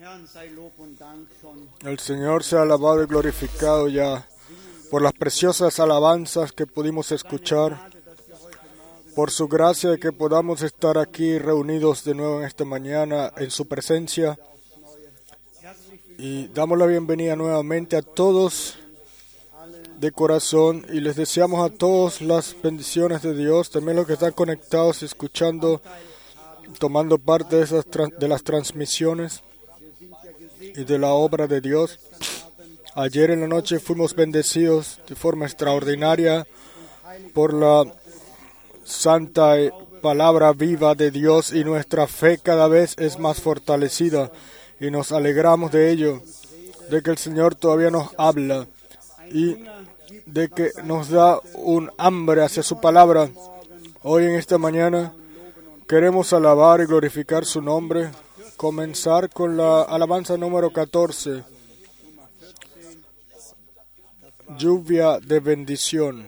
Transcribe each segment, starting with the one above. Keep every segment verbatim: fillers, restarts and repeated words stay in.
El Señor sea alabado y glorificado ya por las preciosas alabanzas que pudimos escuchar, por su gracia de que podamos estar aquí reunidos de nuevo en esta mañana en su presencia. Y damos la bienvenida nuevamente a todos de corazón y les deseamos a todos las bendiciones de Dios, también los que están conectados, escuchando, tomando parte de, esas, de las transmisiones y de la obra de Dios. Ayer en la noche fuimos bendecidos de forma extraordinaria por la santa palabra viva de Dios y nuestra fe cada vez es más fortalecida y nos alegramos de ello, de que el Señor todavía nos habla y de que nos da un hambre hacia su palabra. Hoy en esta mañana queremos alabar y glorificar su nombre, comenzar con la alabanza número catorce, lluvia de bendición.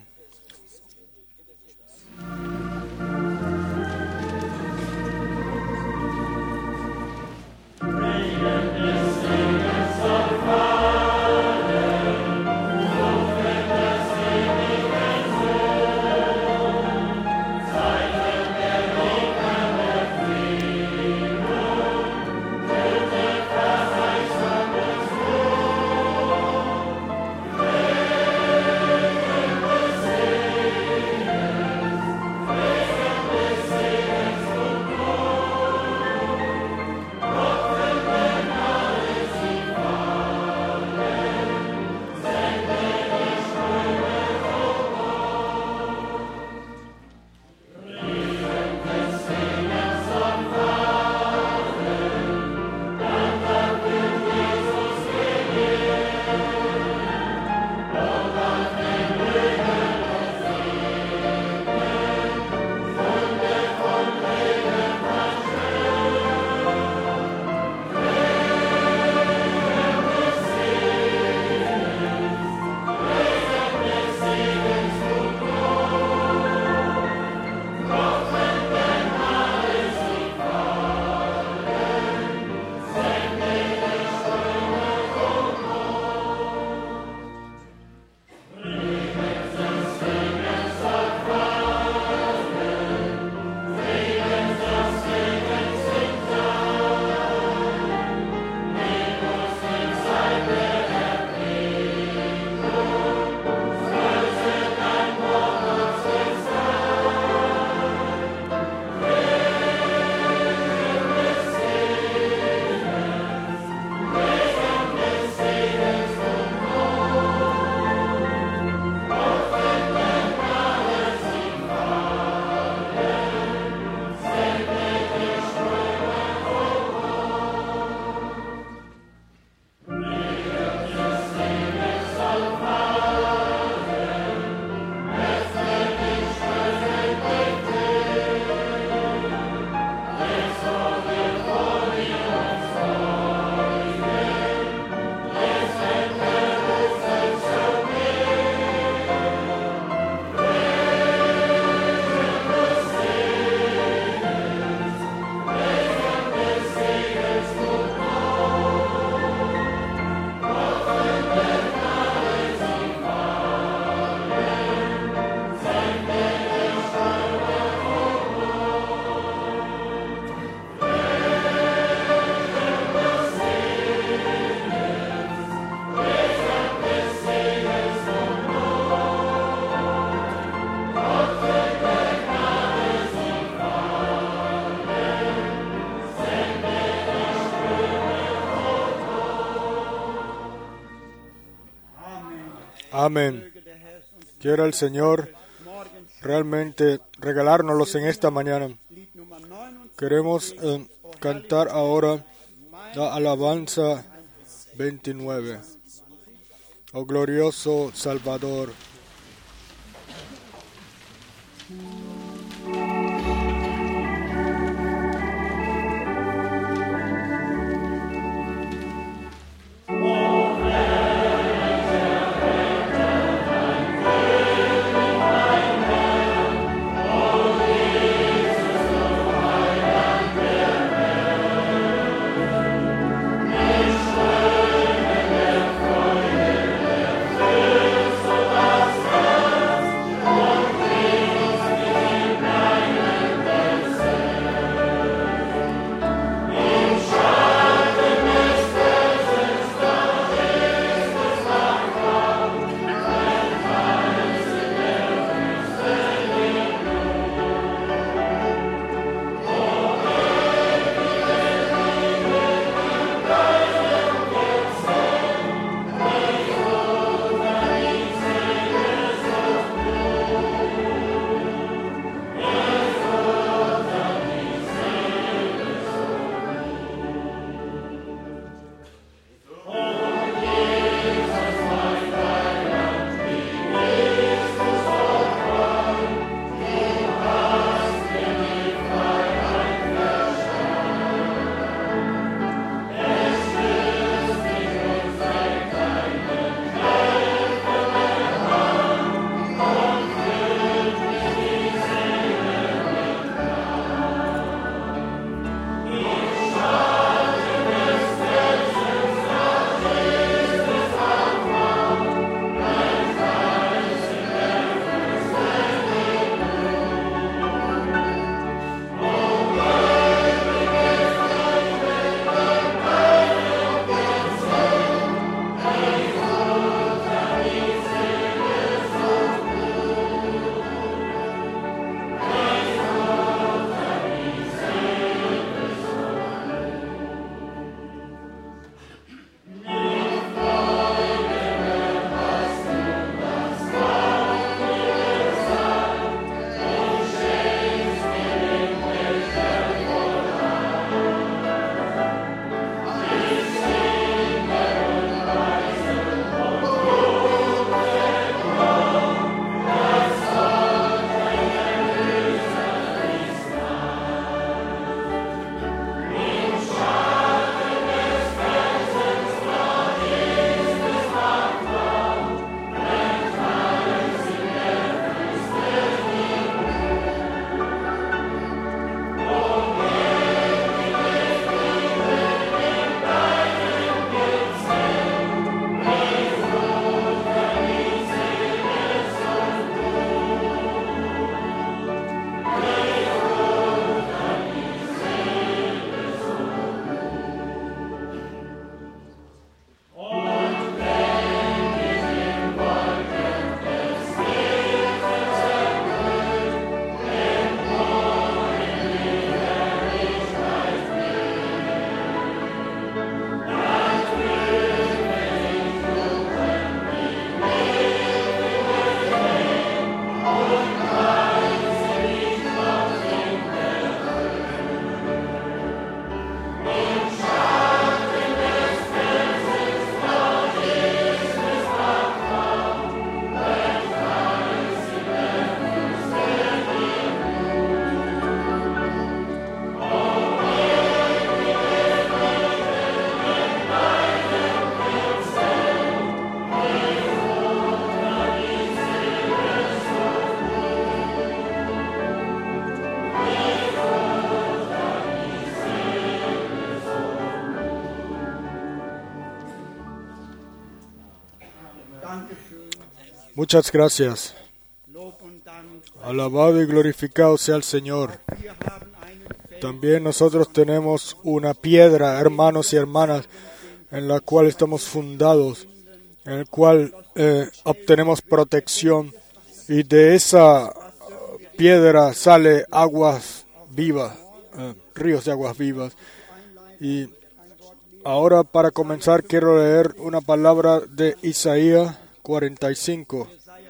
Amén. Quiera el Señor realmente regalárnoslos en esta mañana. Queremos eh, cantar ahora la alabanza veintinueve. Oh glorioso Salvador. Yeah. Muchas gracias. Alabado y glorificado sea el Señor. También nosotros tenemos una piedra, hermanos y hermanas, en la cual estamos fundados, en la cual eh, obtenemos protección, y de esa piedra sale aguas vivas, eh, ríos de aguas vivas. Y ahora, para comenzar, quiero leer una palabra de Isaías cuarenta y cinco.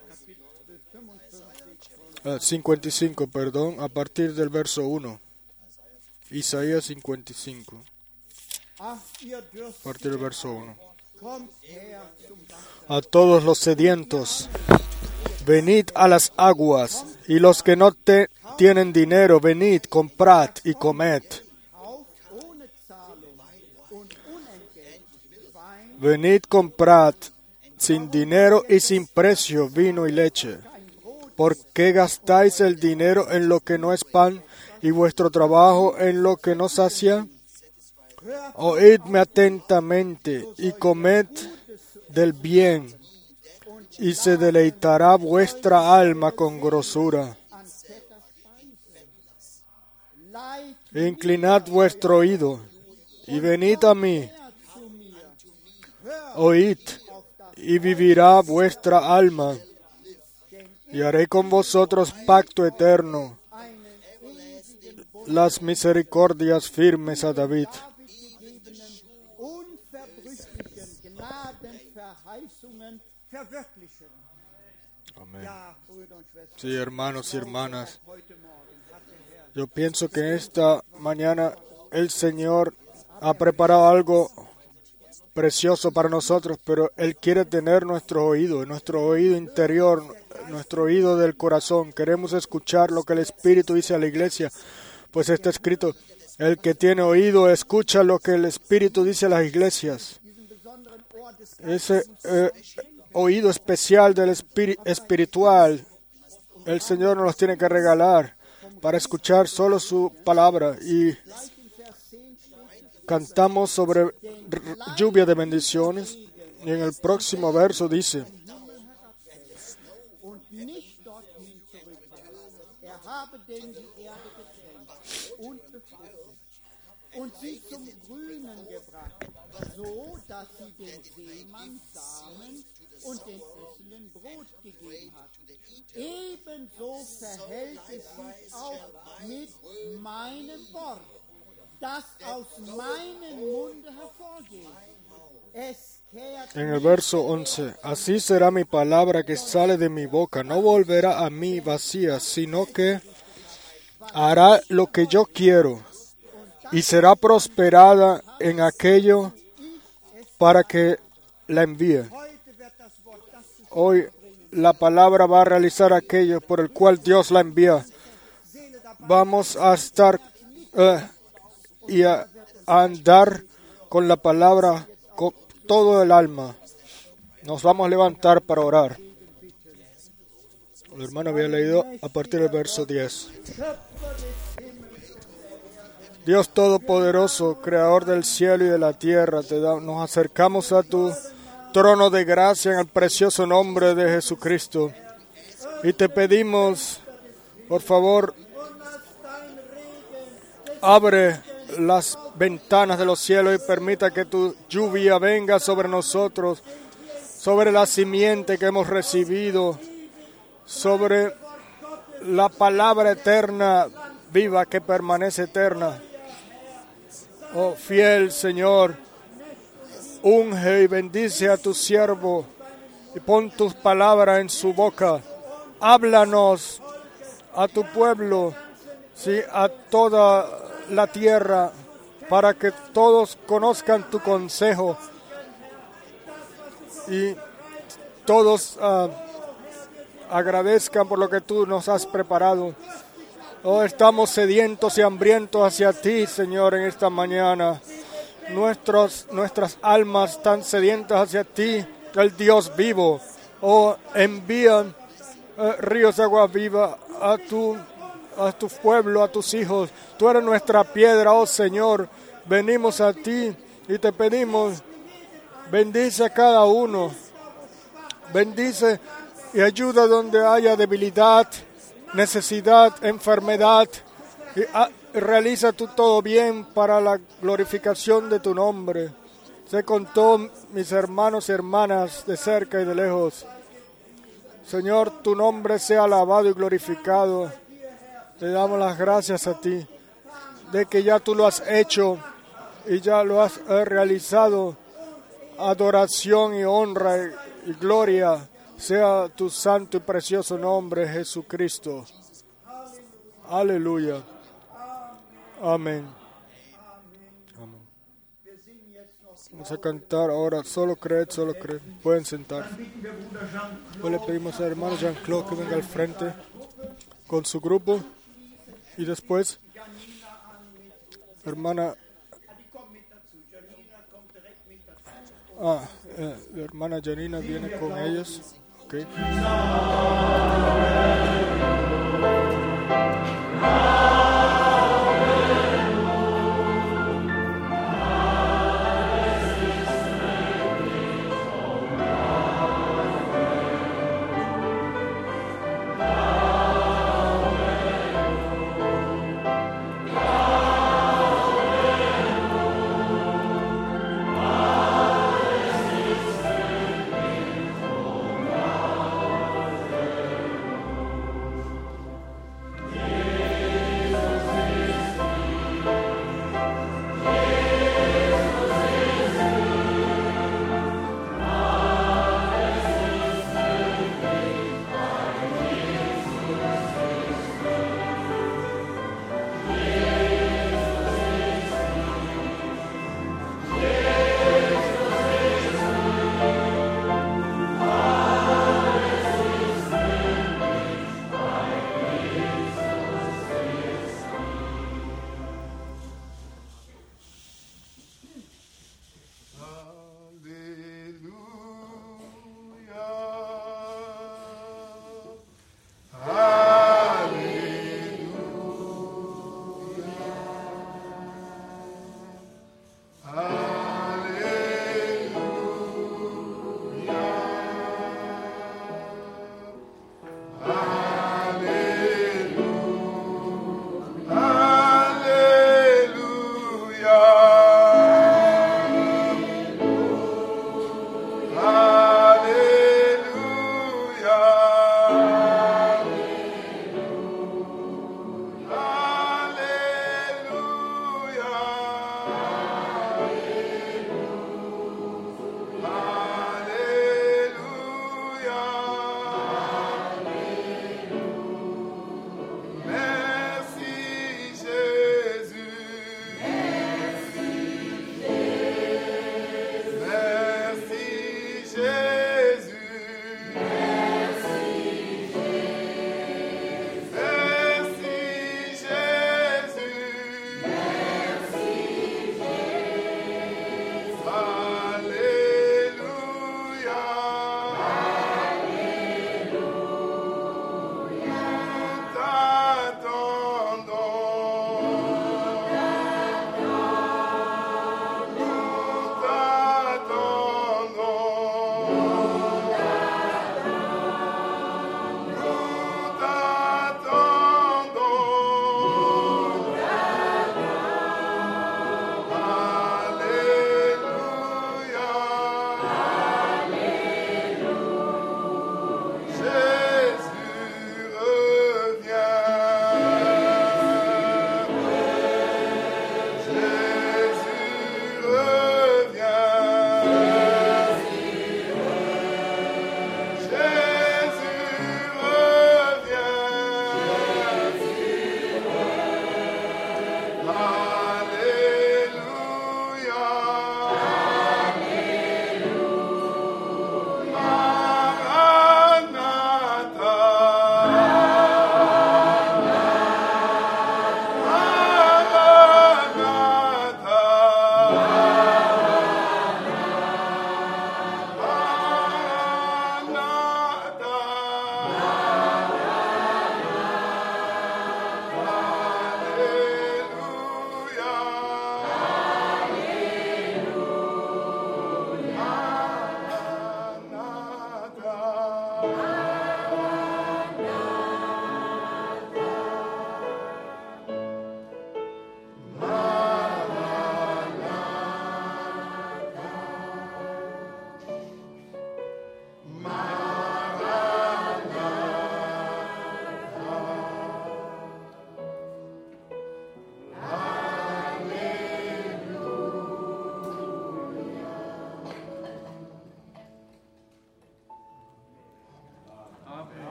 Uh, cincuenta y cinco, perdón, a partir del verso uno. Isaías cincuenta y cinco, a partir del verso uno. A todos los sedientos, venid a las aguas, y los que no te tienen dinero, venid, comprad y comed. Venid, comprad sin dinero y sin precio vino y leche. ¿Por qué gastáis el dinero en lo que no es pan y vuestro trabajo en lo que no sacia? Oídme atentamente y comed del bien, y se deleitará vuestra alma con grosura. Inclinad vuestro oído y venid a mí. Oíd, y vivirá vuestra alma, y haré con vosotros pacto eterno, las misericordias firmes a David. Amén. Sí, hermanos y hermanas, yo pienso que esta mañana el Señor ha preparado algo precioso para nosotros, pero Él quiere tener nuestro oído, nuestro oído interior, nuestro oído del corazón. Queremos escuchar lo que el Espíritu dice a la iglesia, pues está escrito: el que tiene oído escucha lo que el Espíritu dice a las iglesias. Ese eh, oído especial del espíritu espiritual, el Señor nos los tiene que regalar para escuchar solo su palabra. Y cantamos sobre lluvia de bendiciones, y en el próximo verso dice: und sie zum Grünen gebracht, so dass sie den Seemann Samen und den Essenden Brot gegeben hat. Ebenso verhält es sich auch mit meinem Wort, das aus meinem Munde hervorgeht. Es kehrt En el verso once, así será mi palabra que sale de mi boca, no volverá a mí vacía, sino que hará lo que yo quiero, y será prosperada en aquello para que la envíe. Hoy la palabra va a realizar aquello por el cual Dios la envía. Vamos a estar uh, y a, a andar con la palabra con todo el alma. Nos vamos a levantar para orar. El hermano había leído a partir del verso diez. Dios Todopoderoso, Creador del cielo y de la tierra, te da, nos acercamos a tu trono de gracia en el precioso nombre de Jesucristo. Y te pedimos, por favor, abre las ventanas de los cielos y permita que tu lluvia venga sobre nosotros, sobre la simiente que hemos recibido, sobre la palabra eterna, viva, que permanece eterna. Oh, fiel Señor, unge y bendice a tu siervo y pon tus palabras en su boca. Háblanos a tu pueblo, sí, a toda la tierra, para que todos conozcan tu consejo y todos uh, agradezcan por lo que tú nos has preparado. Oh, estamos sedientos y hambrientos hacia ti, Señor, en esta mañana. Nuestros, nuestras almas están sedientas hacia ti, el Dios vivo. Oh, envía uh, ríos de agua viva a tu, a tu pueblo, a tus hijos. Tú eres nuestra piedra, oh Señor. Venimos a ti y te pedimos, bendice a cada uno. Bendice y ayuda donde haya debilidad, necesidad, enfermedad. Y ah, realiza tú todo bien para la glorificación de tu nombre. Sé con todos mis hermanos y hermanas de cerca y de lejos. Señor, tu nombre sea alabado y glorificado. Te damos las gracias a ti de que ya tú lo has hecho y ya lo has eh, realizado. Adoración y honra y, y gloria sea tu santo y precioso nombre, Jesucristo. Aleluya. Amén. Amén. Vamos a cantar ahora, solo creed, solo creed. Pueden sentar. Hoy le pedimos al hermano Jean-Claude que venga al frente con su grupo. Y después, hermana... Ah, eh, la hermana Janina viene con ellos. Okay.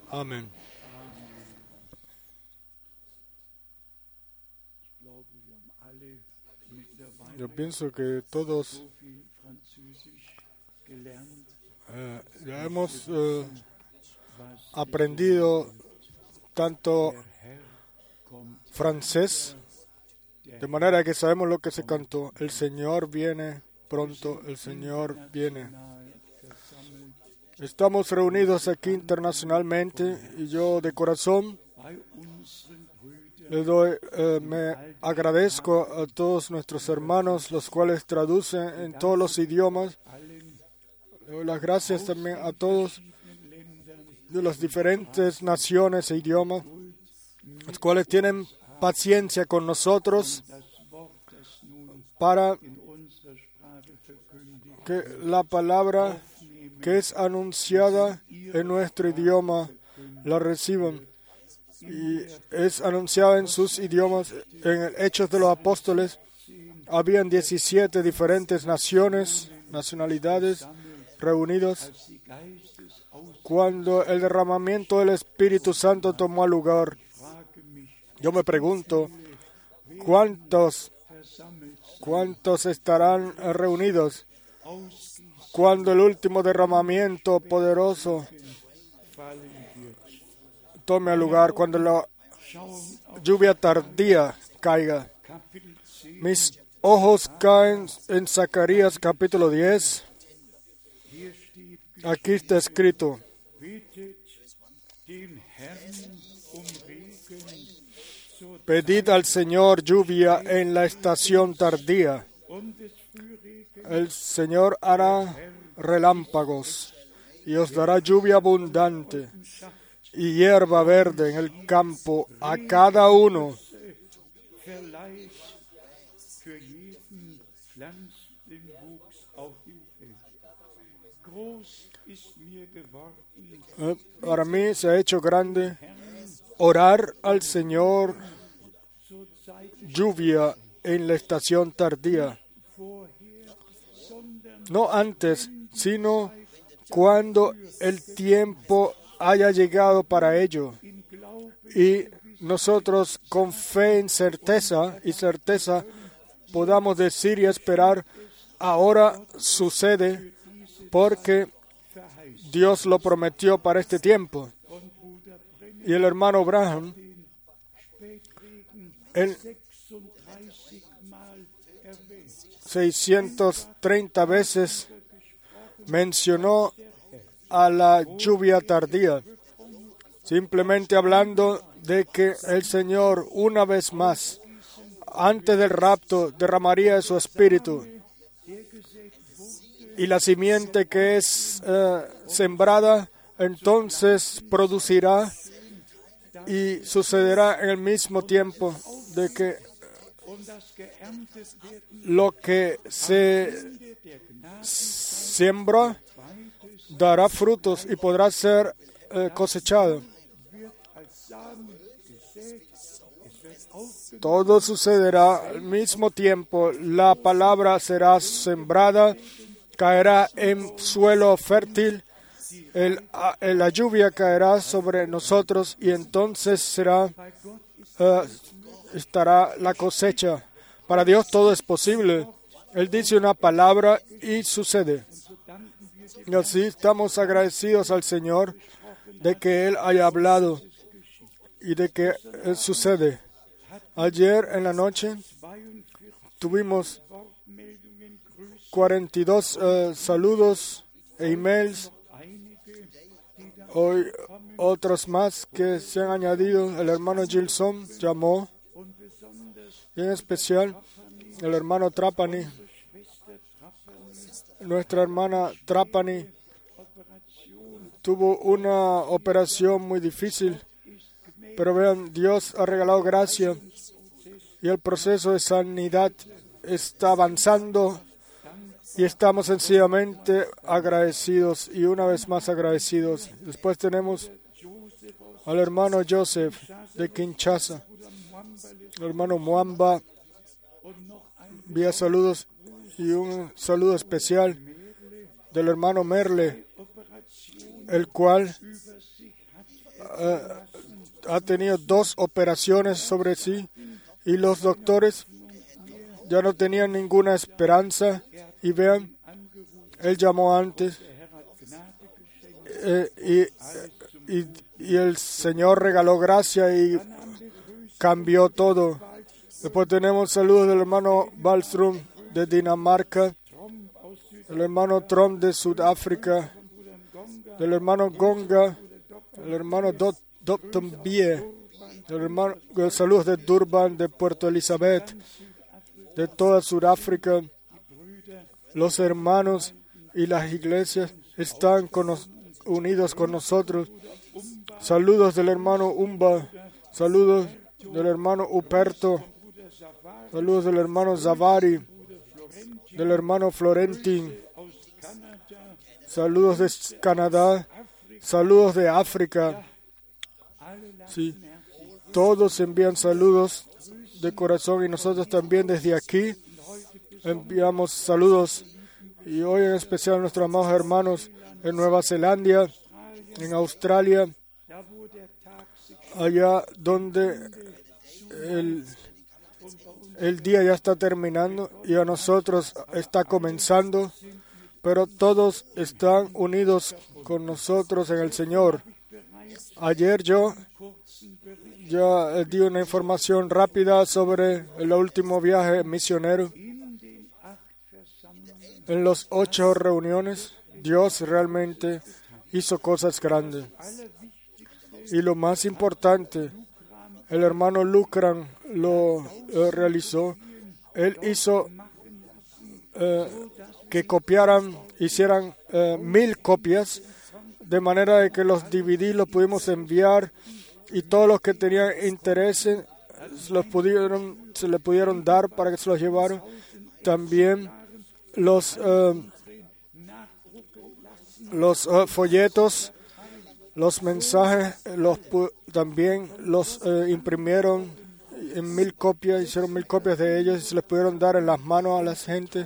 Amén. Yo pienso que todos eh, ya hemos eh, aprendido tanto francés, de manera que sabemos lo que se cantó. El Señor viene pronto, el Señor viene. Estamos reunidos aquí internacionalmente y yo de corazón le doy, eh, me agradezco a todos nuestros hermanos, los cuales traducen en todos los idiomas. Le doy las gracias también a todos de las diferentes naciones e idiomas, los cuales tienen paciencia con nosotros para que la palabra que es anunciada en nuestro idioma la reciban. Y es anunciada en sus idiomas. En el Hechos de los Apóstoles habían diecisiete diferentes naciones, nacionalidades reunidas cuando el derramamiento del Espíritu Santo tomó lugar. Yo me pregunto, ¿cuántos, cuántos estarán reunidos cuando el último derramamiento poderoso tome lugar, cuando la lluvia tardía caiga? Mis ojos caen en Zacarías capítulo diez. Aquí está escrito: pedid al Señor lluvia en la estación tardía. El Señor hará relámpagos y os dará lluvia abundante y hierba verde en el campo a cada uno. Eh, para mí se ha hecho grande orar al Señor lluvia en la estación tardía. No antes, sino cuando el tiempo haya llegado para ello. Y nosotros con fe en certeza y certeza podamos decir y esperar, ahora sucede porque Dios lo prometió para este tiempo. Y el hermano Branham, él seiscientas treinta veces mencionó a la lluvia tardía, simplemente hablando de que el Señor una vez más, antes del rapto, derramaría de su espíritu, y la simiente que es eh, sembrada entonces producirá, y sucederá en el mismo tiempo de que lo que se siembra dará frutos y podrá ser eh, cosechado. Todo sucederá al mismo tiempo. La palabra será sembrada, caerá en suelo fértil, el, la lluvia caerá sobre nosotros y entonces será, uh, estará la cosecha. Para Dios todo es posible. Él dice una palabra y sucede. Y así estamos agradecidos al Señor de que Él haya hablado y de que Él sucede. Ayer en la noche tuvimos cuarenta y dos uh, saludos e emails. Hoy otros más que se han añadido. El hermano Gilson llamó, y en especial el hermano Trapani, nuestra hermana Trapani tuvo una operación muy difícil, pero vean, Dios ha regalado gracia y el proceso de sanidad está avanzando y estamos sencillamente agradecidos y una vez más agradecidos. Después tenemos al hermano Joseph de Kinshasa, el hermano Muamba, vía saludos, y un saludo especial del hermano Merle, el cual eh, ha tenido dos operaciones sobre sí y los doctores ya no tenían ninguna esperanza. Y vean, él llamó antes eh, y, y, y el Señor regaló gracia y cambió todo. Después tenemos saludos del hermano Wallström de Dinamarca, el hermano Trump de Sudáfrica, del hermano Gonga, el hermano Dottombie, el hermano, los saludos de Durban, de Puerto Elizabeth, de toda Sudáfrica. Los hermanos y las iglesias están con nos, unidos con nosotros. Saludos del hermano Umba, saludos del hermano Uperto, saludos del hermano Zavari, del hermano Florentin, saludos de Canadá, saludos de África. Sí, todos envían saludos de corazón y nosotros también desde aquí enviamos saludos. Y hoy en especial a nuestros amados hermanos en Nueva Zelanda, en Australia, allá donde el, el día ya está terminando y a nosotros está comenzando, pero todos están unidos con nosotros en el Señor. Ayer yo ya di una información rápida sobre el último viaje misionero. En las ocho reuniones, Dios realmente hizo cosas grandes. Y lo más importante, el hermano Lucran lo eh, realizó. Él hizo eh, que copiaran, hicieran eh, mil copias, de manera de que los D V D los pudimos enviar y todos los que tenían interés los pudieron, se les pudieron dar para que se los llevaran. También los, uh, los uh, folletos, los mensajes, los también los uh, imprimieron en mil copias, hicieron mil copias de ellos y se les pudieron dar en las manos a la gente.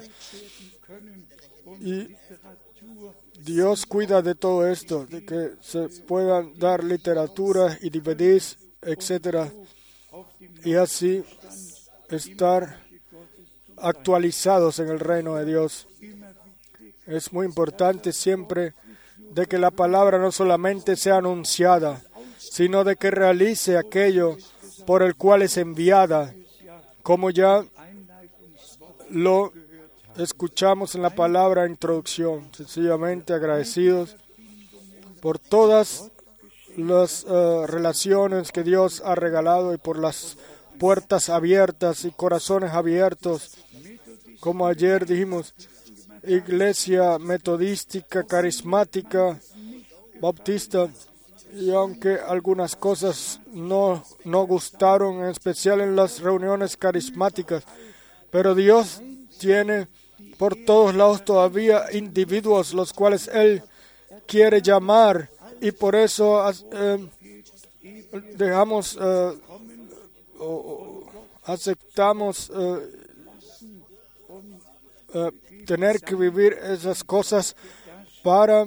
Y Dios cuida de todo esto, de que se puedan dar literatura y D V Ds, etcétera, y así estar actualizados en el reino de Dios. Es muy importante siempre de que la palabra no solamente sea anunciada, sino de que realice aquello por el cual es enviada, como ya lo escuchamos en la palabra introducción. Sencillamente agradecidos por todas las uh, relaciones que Dios ha regalado y por las puertas abiertas y corazones abiertos. Como ayer dijimos, iglesia metodística, carismática, bautista, y aunque algunas cosas no, no gustaron, en especial en las reuniones carismáticas, pero Dios tiene por todos lados todavía individuos los cuales Él quiere llamar, y por eso eh, dejamos, eh, o, aceptamos eh, eh, tener que vivir esas cosas para,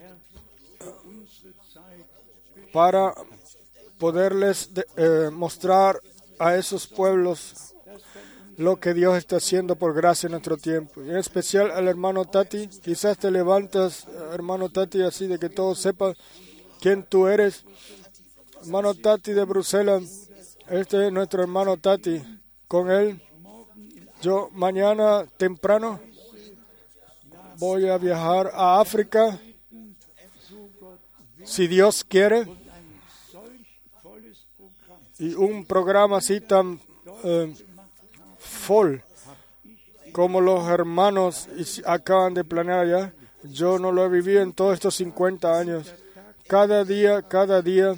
para poderles de, eh, mostrar a esos pueblos lo que Dios está haciendo por gracia en nuestro tiempo. Y en especial al hermano Tati. Quizás te levantas, hermano Tati, así de que todos sepan quién tú eres. Hermano Tati de Bruselas, este es nuestro hermano Tati. Con él, yo mañana temprano voy a viajar a África, si Dios quiere. Y un programa así tan eh, full como los hermanos acaban de planear allá, yo no lo he vivido en todos estos cincuenta años. Cada día, cada día,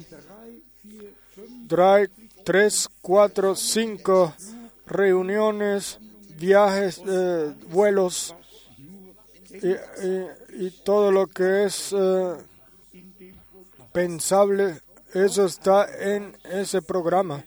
trae tres, cuatro, cinco reuniones, viajes, eh, vuelos y, y, y todo lo que es eh, pensable, eso está en ese programa.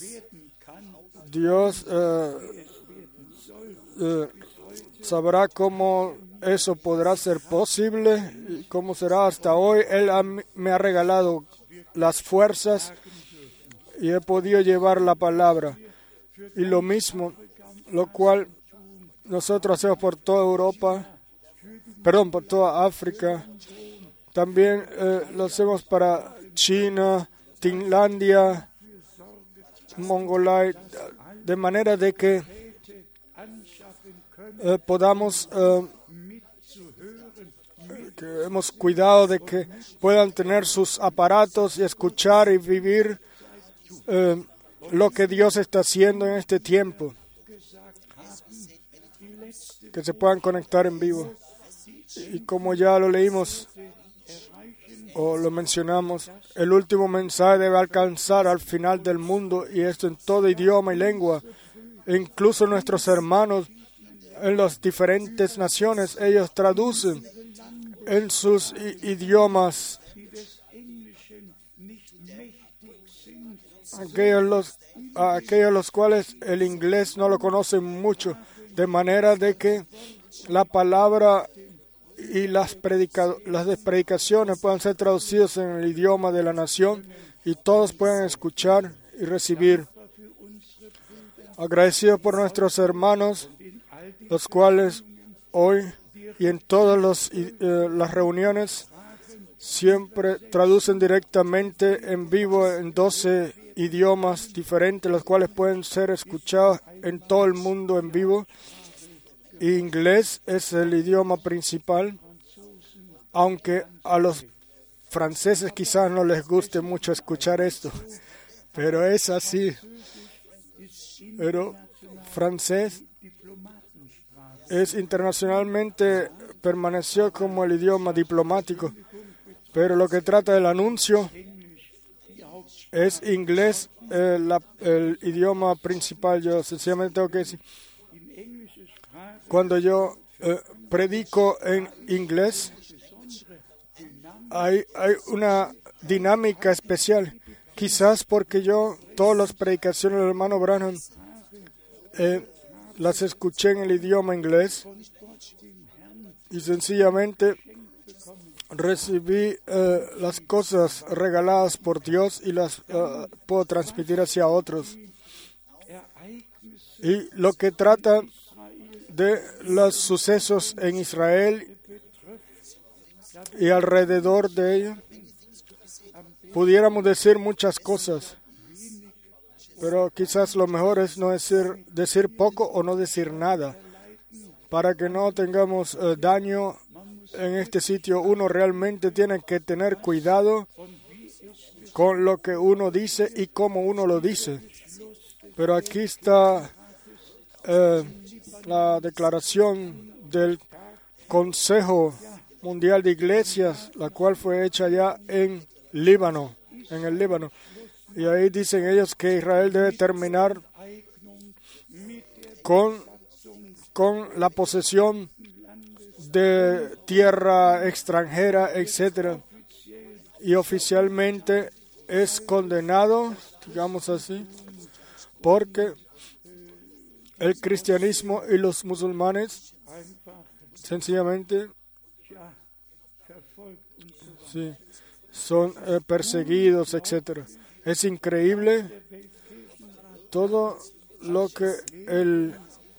Dios eh, eh, sabrá cómo eso podrá ser posible y cómo será hasta hoy. Él ha, me ha regalado las fuerzas y he podido llevar la palabra. Y lo mismo, lo cual nosotros hacemos por toda Europa, perdón, por toda África. También eh, lo hacemos para China, Finlandia, Mongolai, de manera de que eh, podamos, eh, que hemos cuidado de que puedan tener sus aparatos y escuchar y vivir eh, lo que Dios está haciendo en este tiempo, que se puedan conectar en vivo. Y como ya lo leímos o lo mencionamos, el último mensaje debe alcanzar al final del mundo, y esto en todo idioma y lengua. E incluso nuestros hermanos en las diferentes naciones, ellos traducen en sus idiomas. Aquellos los, aquellos los cuales el inglés no lo conocen mucho, de manera de que la palabra y las, predica, las predicaciones puedan ser traducidas en el idioma de la nación y todos puedan escuchar y recibir. Agradecido por nuestros hermanos, los cuales hoy y en todas los, eh, las reuniones siempre traducen directamente en vivo en doce idiomas diferentes, los cuales pueden ser escuchados en todo el mundo en vivo. Inglés es el idioma principal, aunque a los franceses quizás no les guste mucho escuchar esto, pero es así. Pero francés es internacionalmente, permaneció como el idioma diplomático, pero lo que trata del anuncio es inglés, eh, la, el idioma principal. Yo sencillamente tengo que decir, cuando yo eh, predico en inglés, hay, hay una dinámica especial. Quizás porque yo, todas las predicaciones del hermano Branham, eh, las escuché en el idioma inglés y sencillamente recibí eh, las cosas regaladas por Dios y las eh, puedo transmitir hacia otros. Y lo que trata de los sucesos en Israel y alrededor de ellos, pudiéramos decir muchas cosas, pero quizás lo mejor es no decir, decir poco o no decir nada, para que no tengamos eh, daño en este sitio. Uno realmente tiene que tener cuidado con lo que uno dice y cómo uno lo dice. Pero aquí está eh, la declaración del Consejo Mundial de Iglesias, la cual fue hecha ya en Líbano, en el Líbano. Y ahí dicen ellos que Israel debe terminar con, con la posesión de tierra extranjera, etcétera. Y oficialmente es condenado, digamos así, porque el cristianismo y los musulmanes sencillamente sí, son eh, perseguidos, etcétera. Es increíble todo lo que el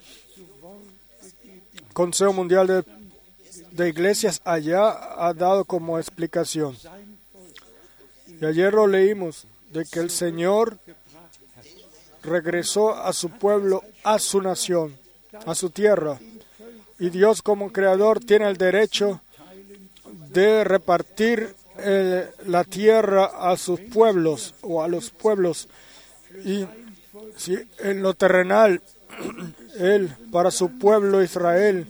Consejo Mundial de, de Iglesias allá ha dado como explicación. Y ayer lo leímos, de que el Señor regresó a su pueblo, a su nación, a su tierra. Y Dios como creador tiene el derecho de repartir eh, la tierra a sus pueblos o a los pueblos. Y si en lo terrenal, Él, para su pueblo Israel,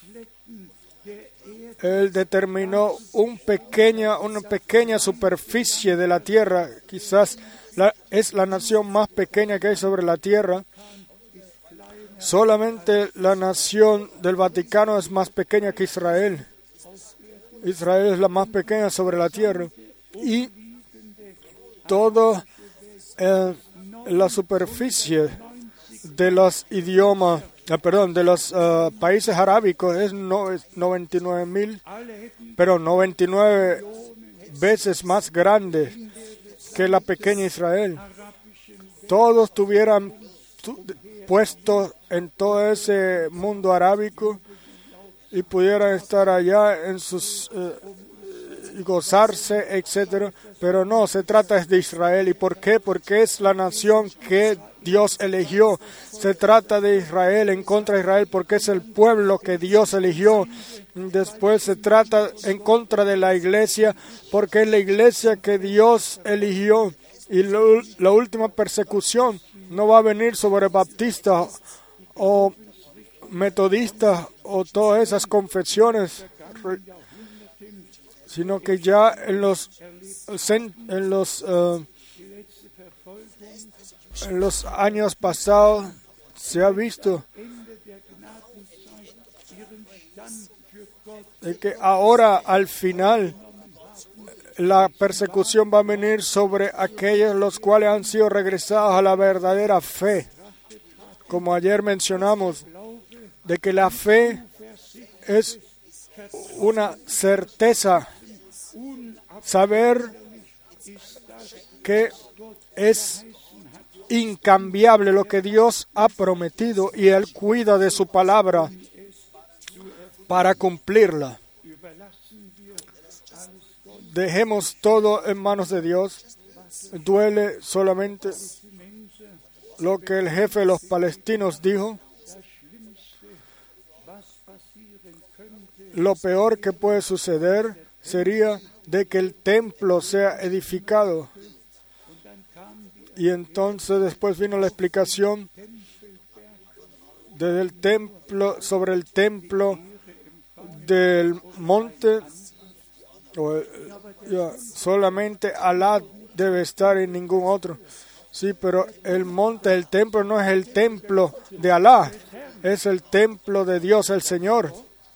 Él determinó un pequeña, una pequeña superficie de la tierra, quizás la, es la nación más pequeña que hay sobre la tierra. Solamente la nación del Vaticano es más pequeña que Israel. Israel es la más pequeña sobre la tierra. Y toda eh, la superficie de los idiomas, eh, perdón, de los uh, países arábicos es, no, es noventa y nueve mil, pero noventa y nueve veces más grande que la pequeña Israel. Todos estuvieran puestos en todo ese mundo arábico y pudieran estar allá en sus eh, gozarse, etcétera. Pero no, se trata de Israel. ¿Y por qué? Porque es la nación que Dios eligió. Se trata de Israel en contra de Israel porque es el pueblo que Dios eligió. Después se trata en contra de la iglesia porque es la iglesia que Dios eligió. Y lo, la última persecución no va a venir sobre baptistas o metodistas o todas esas confesiones, sino que ya en los en los uh, en los años pasados se ha visto de que ahora al final la persecución va a venir sobre aquellos los cuales han sido regresados a la verdadera fe. Como ayer mencionamos, de que la fe es una certeza, saber que es incambiable lo que Dios ha prometido y Él cuida de su palabra para cumplirla. Dejemos todo en manos de Dios. Duele solamente lo que el jefe de los palestinos dijo. Lo peor que puede suceder sería de que el templo sea edificado. Y entonces después vino la explicación desde el templo, sobre el templo del monte. Ya, solamente Alá debe estar en ningún otro. Sí, pero el monte, el templo no es el templo de Alá, es el templo de Dios, el Señor.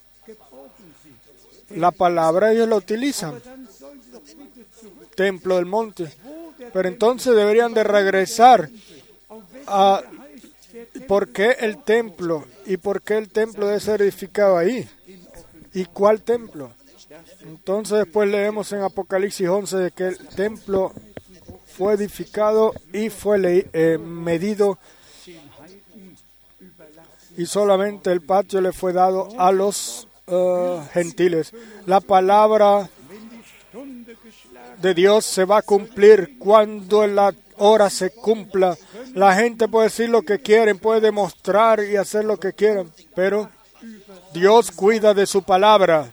La palabra ellos la utilizan, templo del monte. Pero entonces deberían de regresar a por qué el templo y por qué el templo debe ser edificado ahí y cuál templo. Entonces después leemos en Apocalipsis once de que el templo fue edificado y fue le- eh, medido y solamente el patio le fue dado a los uh, gentiles. La palabra de Dios se va a cumplir cuando la hora se cumpla. La gente puede decir lo que quieren, puede demostrar y hacer lo que quieran, pero Dios cuida de su palabra.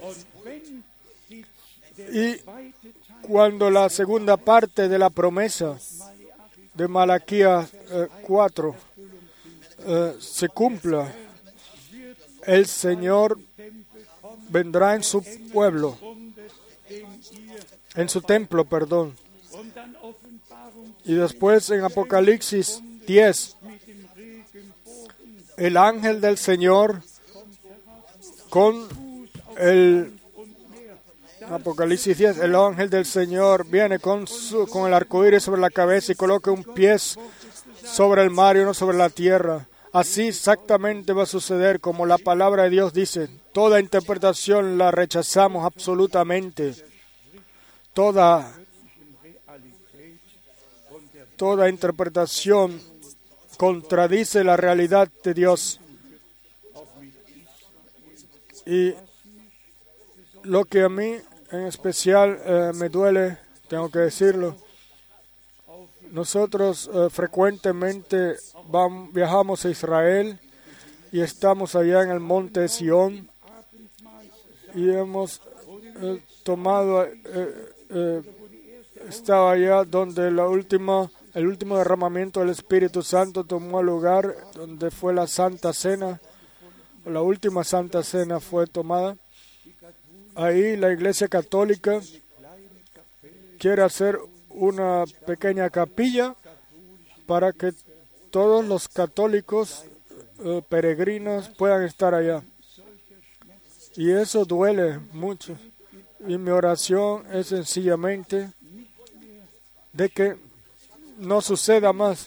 Y cuando la segunda parte de la promesa de Malaquías eh, cuatro eh, se cumpla, el Señor vendrá en su pueblo, en su templo, perdón. Y después en Apocalipsis diez, el ángel del Señor con el Apocalipsis diez, el ángel del Señor viene con, su, con el arco iris sobre la cabeza y coloca un pie sobre el mar y uno sobre la tierra. Así exactamente va a suceder como la palabra de Dios dice. Toda interpretación la rechazamos absolutamente. Toda, toda interpretación contradice la realidad de Dios. Y lo que a mí en especial eh, me duele, tengo que decirlo, nosotros eh, frecuentemente vamos, viajamos a Israel y estamos allá en el monte de Sión y hemos eh, tomado, eh, eh, estaba allá donde la última, el último derramamiento del Espíritu Santo tomó lugar, donde fue la Santa Cena, la última Santa Cena fue tomada. Ahí la Iglesia Católica quiere hacer una pequeña capilla para que todos los católicos eh, peregrinos puedan estar allá. Y eso duele mucho. Y mi oración es sencillamente de que no suceda más.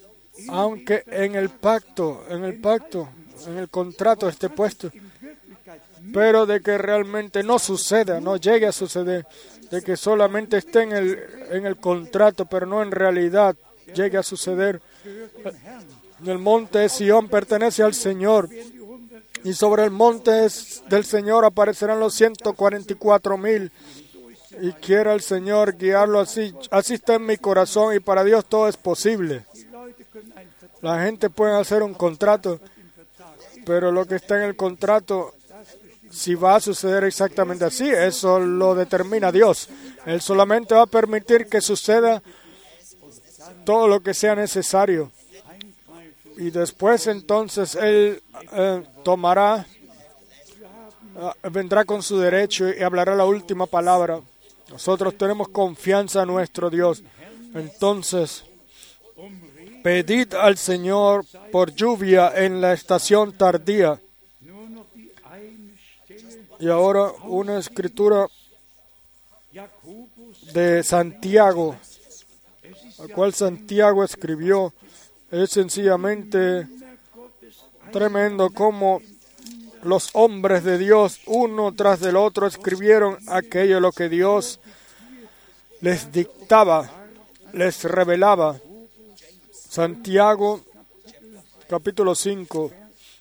Aunque en el pacto, en el pacto, en el contrato esté puesto pero de que realmente no suceda, no llegue a suceder, de que solamente esté en el, en el contrato, pero no en realidad llegue a suceder. El monte de Sión pertenece al Señor, y sobre el monte del Señor aparecerán los ciento cuarenta y cuatro mil, y quiera el Señor guiarlo así. Así está en mi corazón, y para Dios todo es posible. La gente puede hacer un contrato, pero lo que está en el contrato, si va a suceder exactamente así, eso lo determina Dios. Él solamente va a permitir que suceda todo lo que sea necesario. Y después entonces Él eh, tomará, uh, vendrá con su derecho y hablará la última palabra. Nosotros tenemos confianza en nuestro Dios. Entonces, pedid al Señor por lluvia en la estación tardía. Y ahora una escritura de Santiago, la cual Santiago escribió. Es sencillamente tremendo cómo los hombres de Dios, uno tras del otro, escribieron aquello lo que Dios les dictaba, les revelaba. Santiago, capítulo cinco,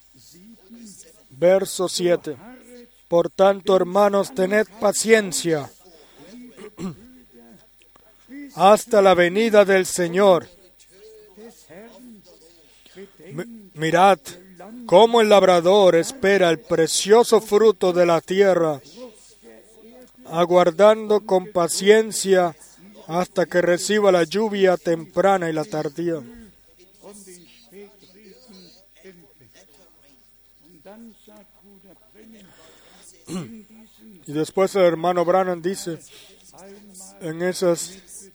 verso siete. Por tanto, hermanos, tened paciencia hasta la venida del Señor. Mirad cómo el labrador espera el precioso fruto de la tierra, aguardando con paciencia hasta que reciba la lluvia temprana y la tardía. Y después el hermano Branham dice en esas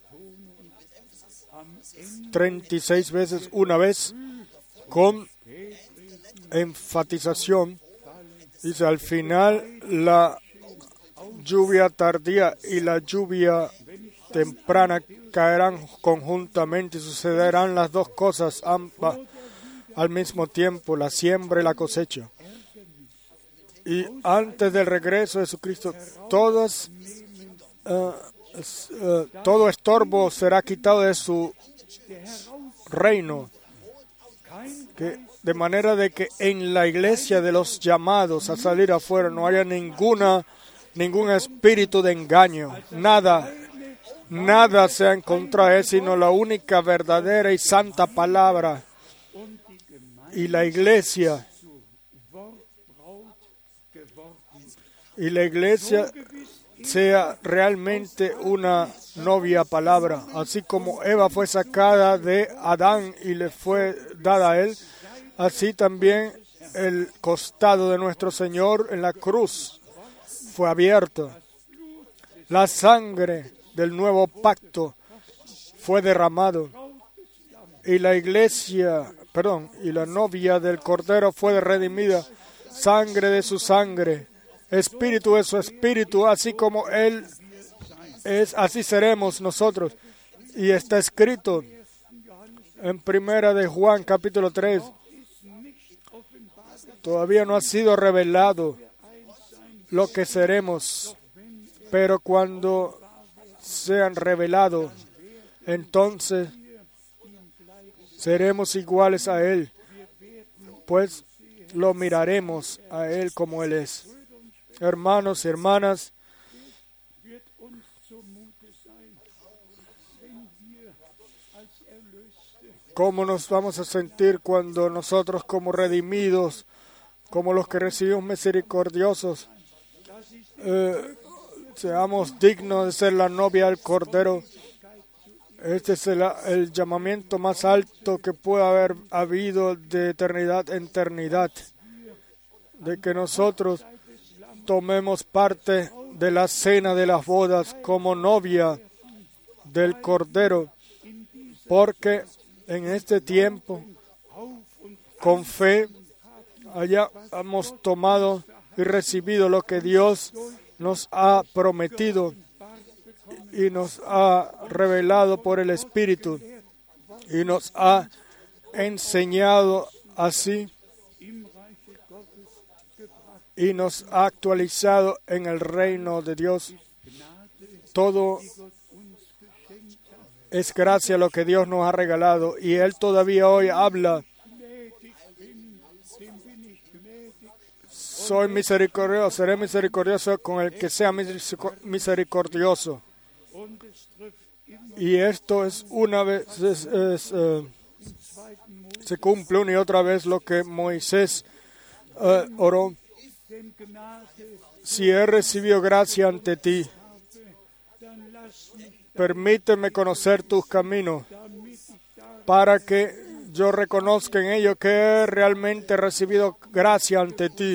treinta y seis veces, una vez, con enfatización, dice, al final la lluvia tardía y la lluvia temprana caerán conjuntamente y sucederán las dos cosas ambas al mismo tiempo, la siembra y la cosecha. Y antes del regreso de Jesucristo, todas, uh, uh, todo estorbo será quitado de su reino. Que, de manera de que en la iglesia de los llamados a salir afuera no haya ninguna, ningún espíritu de engaño, nada, nada sea en contra de él, sino la única verdadera y santa palabra. Y la iglesia, y la iglesia sea realmente una novia palabra, así como Eva fue sacada de Adán y le fue dada a él, así también el costado de nuestro Señor en la cruz fue abierto. La sangre del nuevo pacto fue derramado y la iglesia, perdón, y la novia del Cordero fue redimida, sangre de su sangre, espíritu de su espíritu, así como Él es, así seremos nosotros. Y está escrito en Primera de Juan, capítulo tres, todavía no ha sido revelado lo que seremos, pero cuando sean revelados, entonces seremos iguales a Él, pues lo miraremos a Él como Él es. Hermanos y hermanas, ¿cómo nos vamos a sentir cuando nosotros como redimidos, como los que recibimos misericordiosos, eh, seamos dignos de ser la novia del Cordero? Este es el, el llamamiento más alto que puede haber habido de eternidad en eternidad, de que nosotros tomemos parte de la cena de las bodas como novia del Cordero, porque en este tiempo, con fe, hayamos tomado y recibido lo que Dios nos ha prometido y nos ha revelado por el Espíritu y nos ha enseñado así y nos ha actualizado en el reino de Dios. Todo es gracia a lo que Dios nos ha regalado, y Él todavía hoy habla: soy misericordioso, seré misericordioso con el que sea misericordioso. Y esto es una vez, es, es, uh, se cumple una y otra vez lo que Moisés uh, oró: si he recibido gracia ante ti, permíteme conocer tus caminos, para que yo reconozca en ello que he realmente recibido gracia ante ti.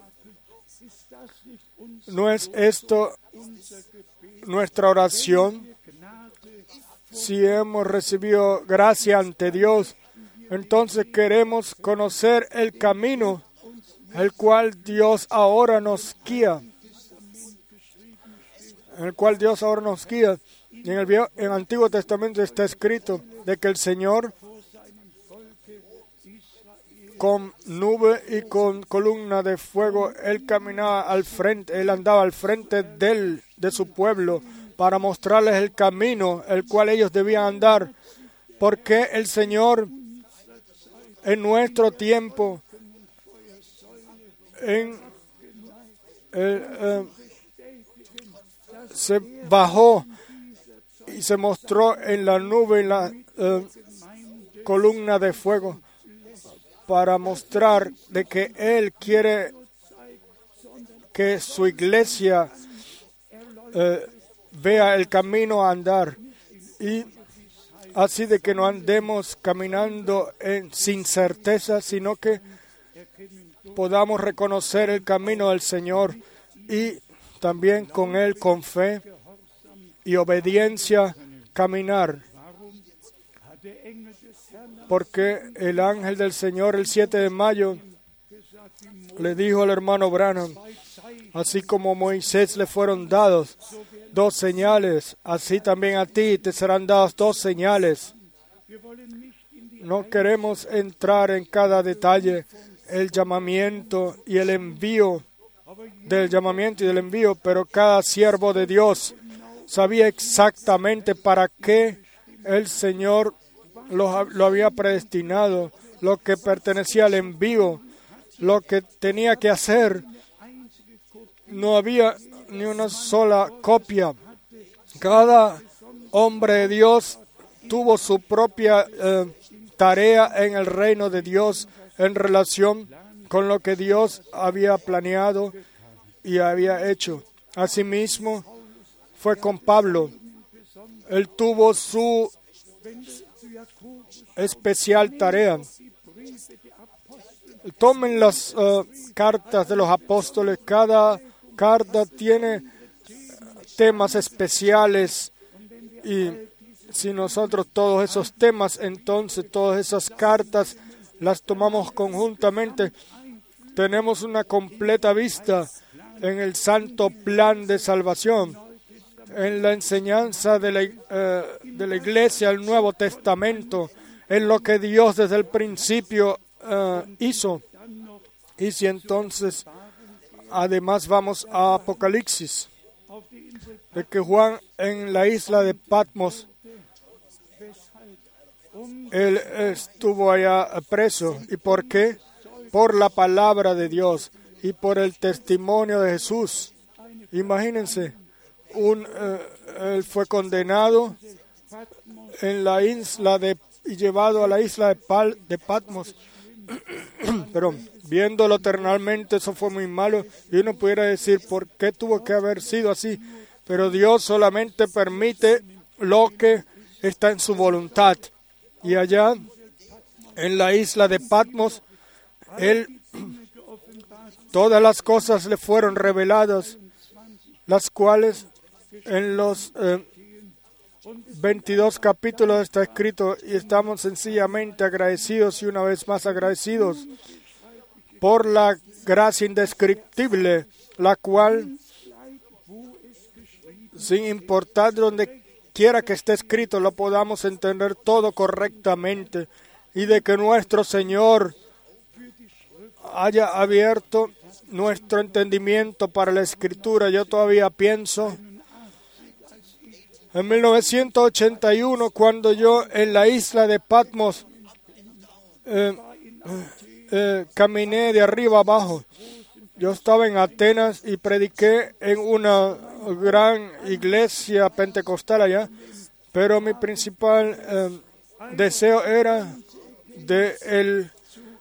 ¿No es esto nuestra oración? Si hemos recibido gracia ante Dios, entonces queremos conocer el camino el cual Dios ahora nos guía. En el cual Dios ahora nos guía. Y en el, Viejo, en el Antiguo Testamento está escrito de que el Señor, con nube y con columna de fuego, Él caminaba al frente, Él andaba al frente del, de su pueblo para mostrarles el camino el cual ellos debían andar. Porque el Señor en nuestro tiempo en, eh, eh, se bajó y se mostró en la nube, en la eh, columna de fuego, para mostrar de que Él quiere que su iglesia eh, vea el camino a andar, y así de que no andemos caminando en, sin certeza, sino que podamos reconocer el camino del Señor y también con Él, con fe y obediencia, caminar. Porque el ángel del Señor el siete de mayo le dijo al hermano Branham: así como a Moisés le fueron dados dos señales, así también a ti te serán dadas dos señales. No queremos entrar en cada detalle, el llamamiento y el envío del llamamiento y del envío, pero cada siervo de Dios sabía exactamente para qué el Señor lo, lo había predestinado, lo que pertenecía al envío, lo que tenía que hacer. No había ni una sola copia. Cada hombre de Dios tuvo su propia eh, tarea en el reino de Dios en relación con lo que Dios había planeado y había hecho. Asimismo, fue con Pablo. Él tuvo su especial tarea. Tomen las uh, cartas de los apóstoles. Cada carta tiene temas especiales, y si nosotros todos esos temas, entonces todas esas cartas las tomamos conjuntamente, tenemos una completa vista en el santo plan de salvación, en la enseñanza de la, uh, de la Iglesia, el Nuevo Testamento, en lo que Dios desde el principio uh, hizo. Y si entonces además vamos a Apocalipsis, de que Juan en la isla de Patmos, él estuvo allá preso. ¿Y por qué? Por la palabra de Dios y por el testimonio de Jesús. Imagínense, un, eh, él fue condenado en la isla de, y llevado a la isla de, Pal, de Patmos. Pero viéndolo eternamente, eso fue muy malo, y uno pudiera decir por qué tuvo que haber sido así. Pero Dios solamente permite lo que está en su voluntad. Y allá, en la isla de Patmos, él, todas las cosas le fueron reveladas, las cuales en los eh, veintidós capítulos está escrito, y estamos sencillamente agradecidos y una vez más agradecidos por la gracia indescriptible, la cual, sin importar donde quiera que esté escrito, lo podamos entender todo correctamente, y de que nuestro Señor haya abierto nuestro entendimiento para la Escritura. Yo todavía pienso en mil novecientos ochenta y uno, cuando yo en la isla de Patmos eh, eh, caminé de arriba abajo. Yo estaba en Atenas y prediqué en una gran iglesia pentecostal allá, pero mi principal eh, deseo era de el,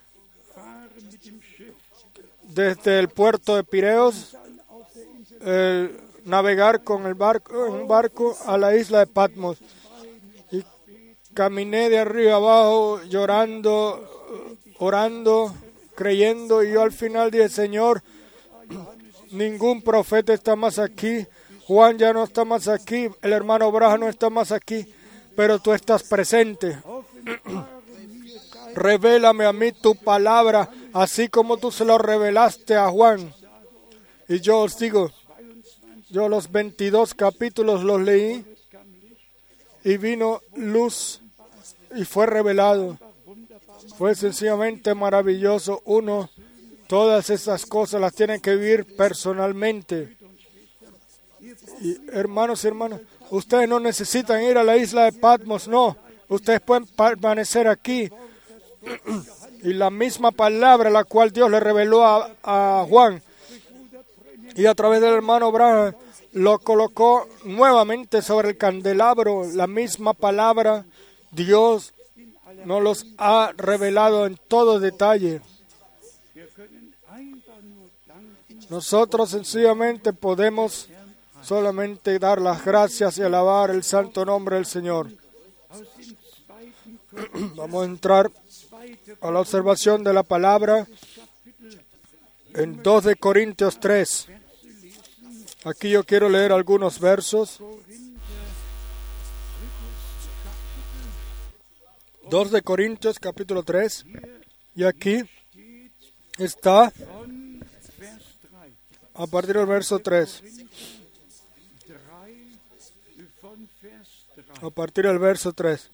desde el puerto de Pireos eh, navegar con el barco, en un barco a la isla de Patmos. Y caminé de arriba abajo llorando, orando, creyendo, y yo al final dije: Señor, ningún profeta está más aquí, Juan ya no está más aquí, el hermano Braja no está más aquí, pero tú estás presente. Revélame a mí tu palabra, así como tú se lo revelaste a Juan. Y yo os digo, yo los veintidós capítulos los leí y vino luz y fue revelado. Fue sencillamente maravilloso. Uno, todas esas cosas las tiene que vivir personalmente. Y hermanos y hermanas, ustedes no necesitan ir a la isla de Patmos, no. Ustedes pueden permanecer aquí. Y la misma palabra la cual Dios le reveló a, a Juan y a través del hermano Branham lo colocó nuevamente sobre el candelabro, la misma palabra Dios nos los ha revelado en todo detalle. Nosotros sencillamente podemos solamente dar las gracias y alabar el santo nombre del Señor. Vamos a entrar a la observación de la palabra en dos de Corintios tres. Aquí yo quiero leer algunos versos. dos de Corintios capítulo tres. Y aquí está a partir del verso tres. A partir del verso tres.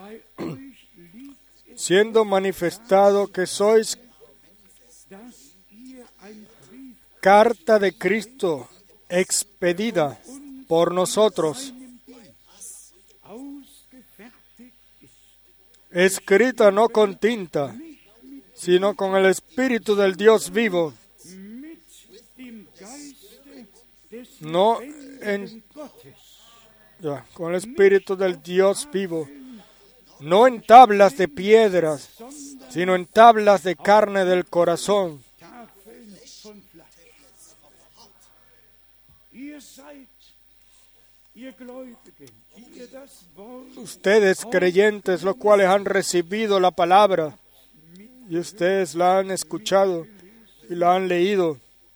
Siendo manifestado que sois carta de Cristo expedida por nosotros, escrita no con tinta, sino con el Espíritu del Dios vivo, no en, ya, con el Espíritu del Dios vivo, no en tablas de piedras, sino en tablas de carne del corazón. Ustedes creyentes, los cuales han recibido la palabra, y ustedes la han escuchado y la han leído,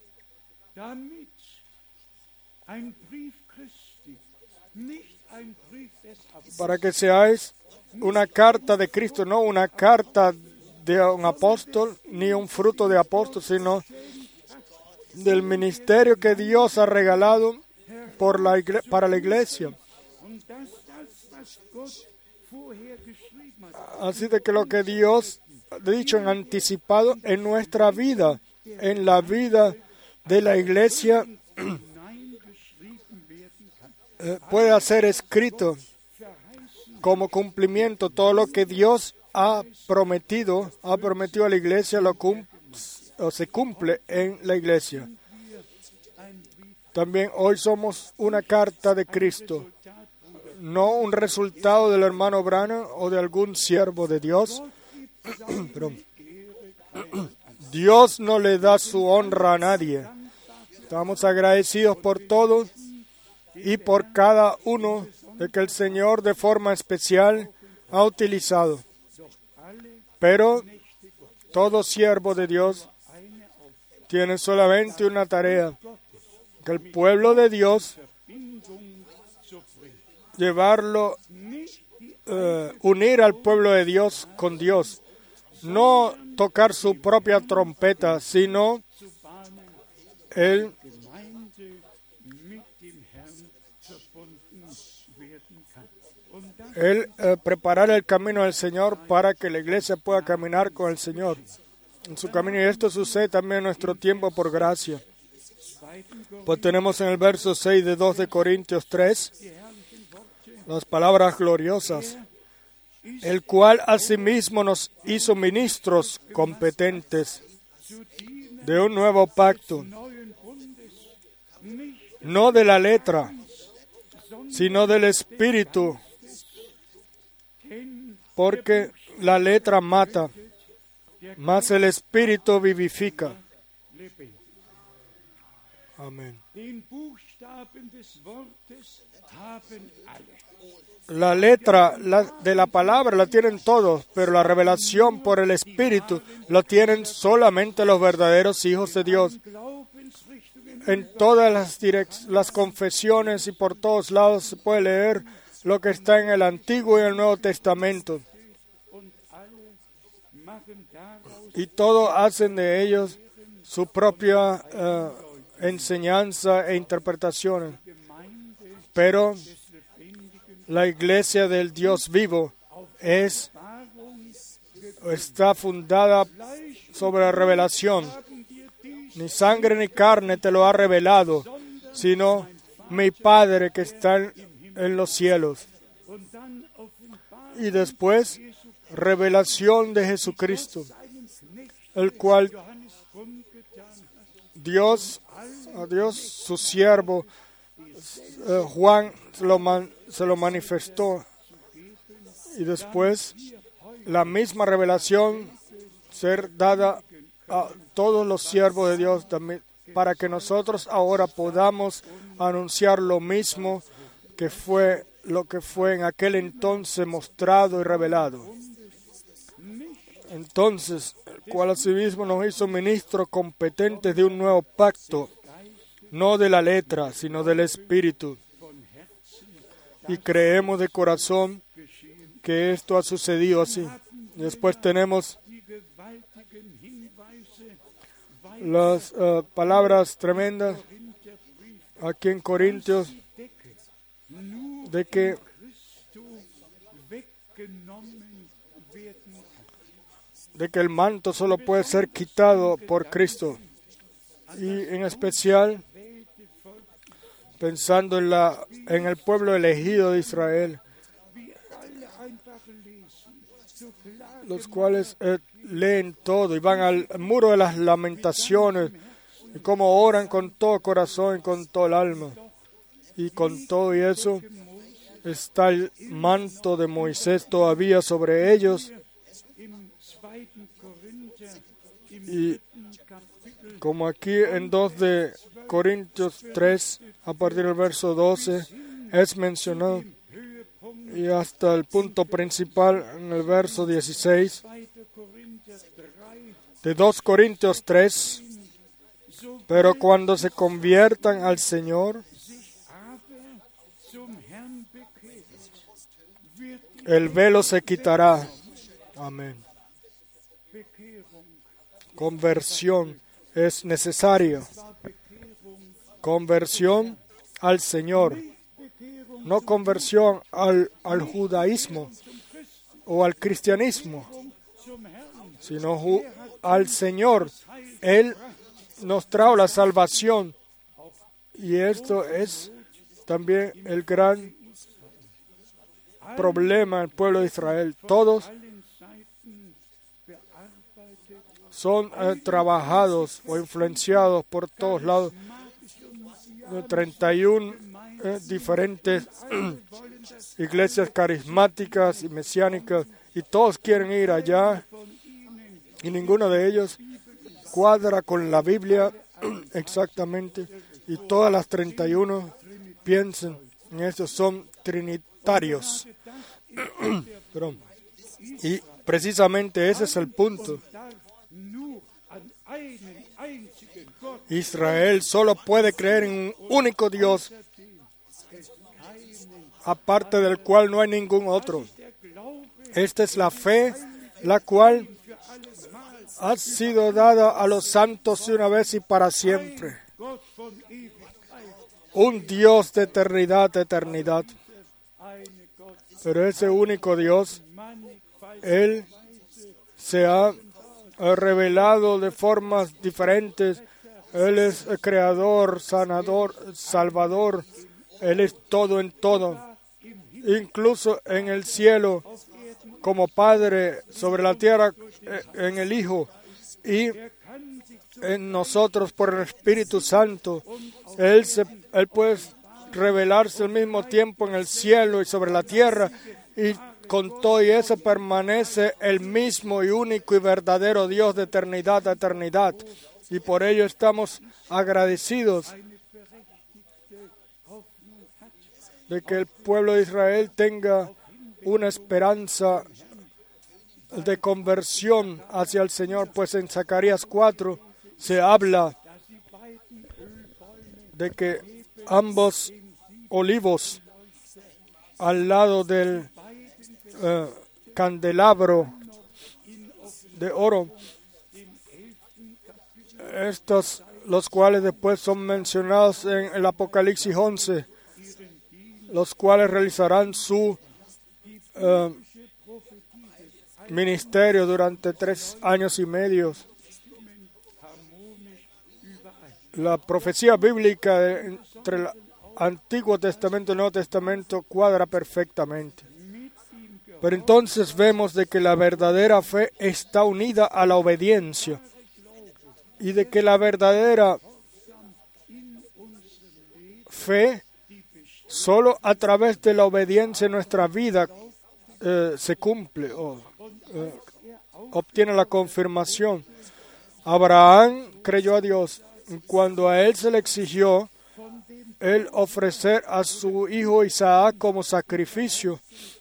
para que seáis una carta de Cristo, no una carta de un apóstol, ni un fruto de apóstol, sino del ministerio que Dios ha regalado por la igle- para la iglesia. Así de que lo que Dios ha dicho en anticipado en nuestra vida, en la vida de la iglesia, eh, puede ser escrito como cumplimiento. Todo lo que Dios ha prometido, ha prometido a la iglesia, lo cum- o se cumple en la iglesia. También hoy somos una carta de Cristo, no un resultado del hermano Branham o de algún siervo de Dios. Pero Dios no le da su honra a nadie. Estamos agradecidos por todo y por cada uno de que el Señor de forma especial ha utilizado. Pero todo siervo de Dios tiene solamente una tarea, que el pueblo de Dios, llevarlo, eh, unir al pueblo de Dios con Dios. No tocar su propia trompeta, sino el El eh, preparar el camino del Señor para que la iglesia pueda caminar con el Señor. en su camino. Y esto sucede también en nuestro tiempo por gracia. Pues tenemos en el verso seis de dos de Corintios tres las palabras gloriosas, el cual asimismo nos hizo ministros competentes de un nuevo pacto, no de la letra, sino del Espíritu, porque la letra mata, mas el Espíritu vivifica. Amén. La letra la, de la palabra la tienen todos, pero la revelación por el Espíritu la tienen solamente los verdaderos hijos de Dios. En todas las, direc- las confesiones y por todos lados se puede leer lo que está en el Antiguo y el Nuevo Testamento. Y todos hacen de ellos su propia uh, enseñanza e interpretación. Pero la iglesia del Dios vivo es, está fundada sobre la revelación. Ni sangre ni carne te lo ha revelado, sino mi Padre que está en, en los cielos. Y después, revelación de Jesucristo, el cual Dios, a Dios, su siervo, eh, Juan, se lo, man, se lo manifestó. Y después, la misma revelación ser dada a todos los siervos de Dios también, para que nosotros ahora podamos anunciar lo mismo que fue lo que fue en aquel entonces mostrado y revelado. Entonces, el cual asimismo nos hizo ministros competentes de un nuevo pacto, no de la letra, sino del Espíritu. Y creemos de corazón que esto ha sucedido así. Después tenemos las uh, palabras tremendas aquí en Corintios de que de que el manto solo puede ser quitado por Cristo, y en especial pensando en la en el pueblo elegido de Israel, los cuales eh, leen todo y van al muro de las lamentaciones y cómo oran con todo corazón y con todo el alma, y con todo y eso está el manto de Moisés todavía sobre ellos. Y como aquí en dos de Corintios tres, a partir del verso doce, es mencionado, y hasta el punto principal en el verso dieciséis de dos Corintios tres, pero cuando se conviertan al Señor, el velo se quitará. Amén. Conversión es necesaria. Conversión al Señor. No conversión al, al judaísmo o al cristianismo, sino ju- al Señor. Él nos trajo la salvación. Y esto es también el gran problema del pueblo de Israel. Todos son eh, trabajados o influenciados por todos lados. treinta y una eh, diferentes iglesias carismáticas y mesiánicas, y todos quieren ir allá, y ninguno de ellos cuadra con la Biblia exactamente, y todas las treinta y uno piensan en eso, son trinitarios. Perdón. Y precisamente ese es el punto. Israel solo puede creer en un único Dios, aparte del cual no hay ningún otro. Esta es la fe, la cual ha sido dada a los santos de una vez y para siempre. Un Dios de eternidad, de eternidad. Pero ese único Dios, Él se ha eh, revelado de formas diferentes. Él es el creador, sanador, salvador. Él es todo en todo. Incluso en el cielo, como Padre, sobre la tierra, en el Hijo. Y en nosotros por el Espíritu Santo. Él, se, él puede revelarse al mismo tiempo en el cielo y sobre la tierra. Y con todo y eso permanece el mismo y único y verdadero Dios de eternidad a eternidad. Y por ello estamos agradecidos de que el pueblo de Israel tenga una esperanza de conversión hacia el Señor, pues en Zacarías cuatro se habla de que ambos olivos al lado del uh, candelabro de oro, estos los cuales después son mencionados en el Apocalipsis once, los cuales realizarán su uh, ministerio durante tres años y medio. La profecía bíblica de, entre el Antiguo Testamento y el Nuevo Testamento cuadra perfectamente. Pero entonces vemos de que la verdadera fe está unida a la obediencia y de que la verdadera fe solo a través de la obediencia en nuestra vida eh, se cumple o eh, obtiene la confirmación. Abraham creyó a Dios cuando a él se le exigió el ofrecer a su hijo Isaac como sacrificio.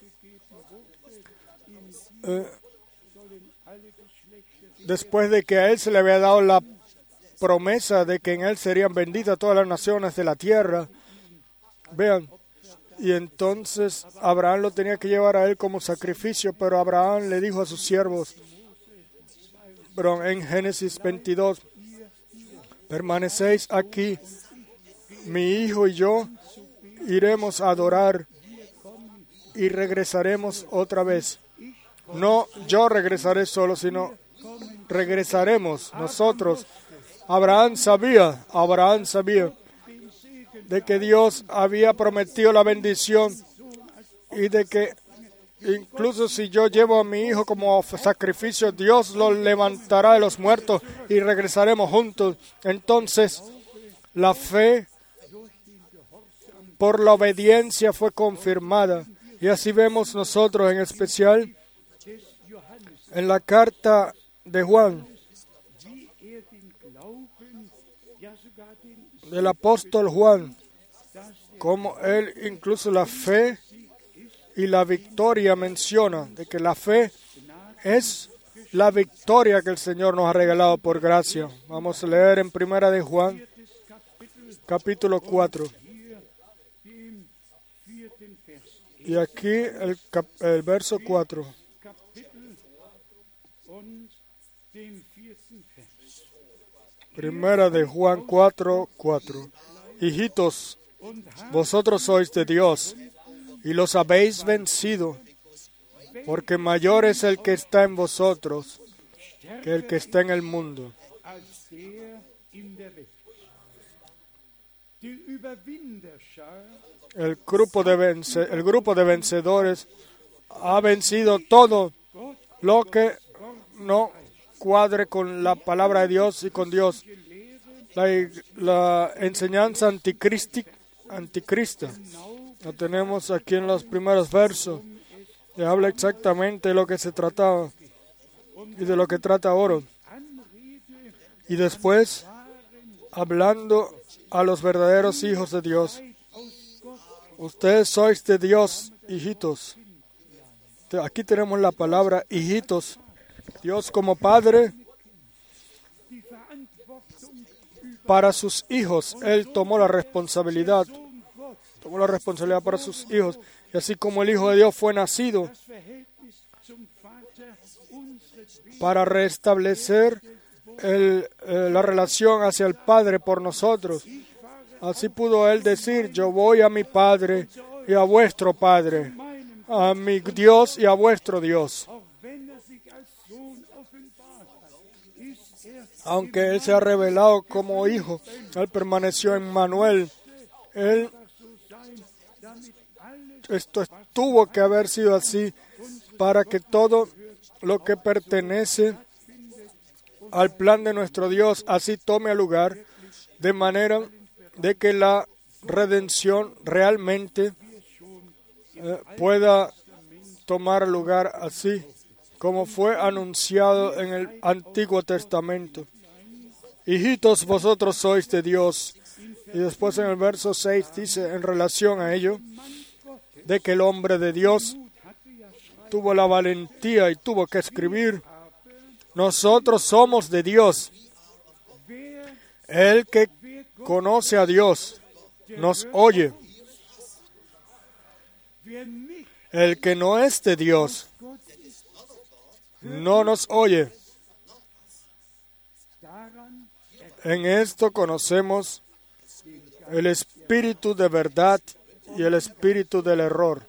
Eh, después de que a él se le había dado la promesa de que en él serían benditas todas las naciones de la tierra. Vean, y entonces Abraham lo tenía que llevar a él como sacrificio, pero Abraham le dijo a sus siervos, pero en Génesis veintidós, permanecéis aquí, mi hijo y yo iremos a adorar y regresaremos otra vez. No yo regresaré solo, sino regresaremos nosotros. Abraham sabía, Abraham sabía de que Dios había prometido la bendición y de que incluso si yo llevo a mi hijo como sacrificio, Dios lo levantará de los muertos y regresaremos juntos. Entonces, la fe por la obediencia fue confirmada. Y así vemos nosotros en especial en la carta de Juan, del apóstol Juan, como él incluso la fe y la victoria menciona, de que la fe es la victoria que el Señor nos ha regalado por gracia. Vamos a leer en Primera de Juan, capítulo cuatro. Y aquí el, cap, el verso cuatro. Primera de Juan cuatro, cuatro. Hijitos, vosotros sois de Dios y los habéis vencido, porque mayor es el que está en vosotros que el que está en el mundo. El grupo de, vence, el grupo de vencedores ha vencido todo lo que no cuadre con la palabra de Dios y con Dios. La, la enseñanza anticristi, anticrista, lo tenemos aquí en los primeros versos. Y habla exactamente de lo que se trataba y de lo que trata ahora. Y después, hablando a los verdaderos hijos de Dios. Ustedes sois de Dios, hijitos. Aquí tenemos la palabra hijitos. Dios como Padre, para sus hijos, Él tomó la responsabilidad. Tomó la responsabilidad para sus hijos. Y así como el Hijo de Dios fue nacido para restablecer el, eh, la relación hacia el Padre por nosotros. Así pudo Él decir, yo voy a mi Padre y a vuestro Padre, a mi Dios y a vuestro Dios. Aunque Él se ha revelado como Hijo, Él permaneció en Manuel. Él, esto tuvo que haber sido así para que todo lo que pertenece al plan de nuestro Dios así tome lugar, de manera de que la redención realmente eh, pueda tomar lugar así, como fue anunciado en el Antiguo Testamento. Hijitos, vosotros sois de Dios. Y después en el verso seis dice, en relación a ello, de que el hombre de Dios tuvo la valentía y tuvo que escribir, nosotros somos de Dios. El que conoce a Dios nos oye. El que no es de Dios no nos oye. En esto conocemos el espíritu de verdad y el espíritu del error.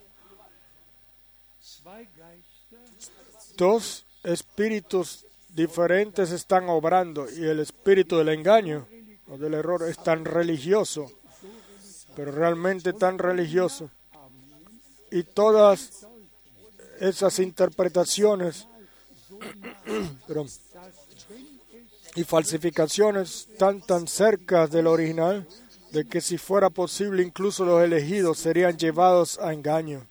Dos espíritus diferentes están obrando y el espíritu del engaño o del error es tan religioso, pero realmente tan religioso. Y todas esas interpretaciones perdón, y falsificaciones están tan cerca del original de que si fuera posible incluso los elegidos serían llevados a engaño.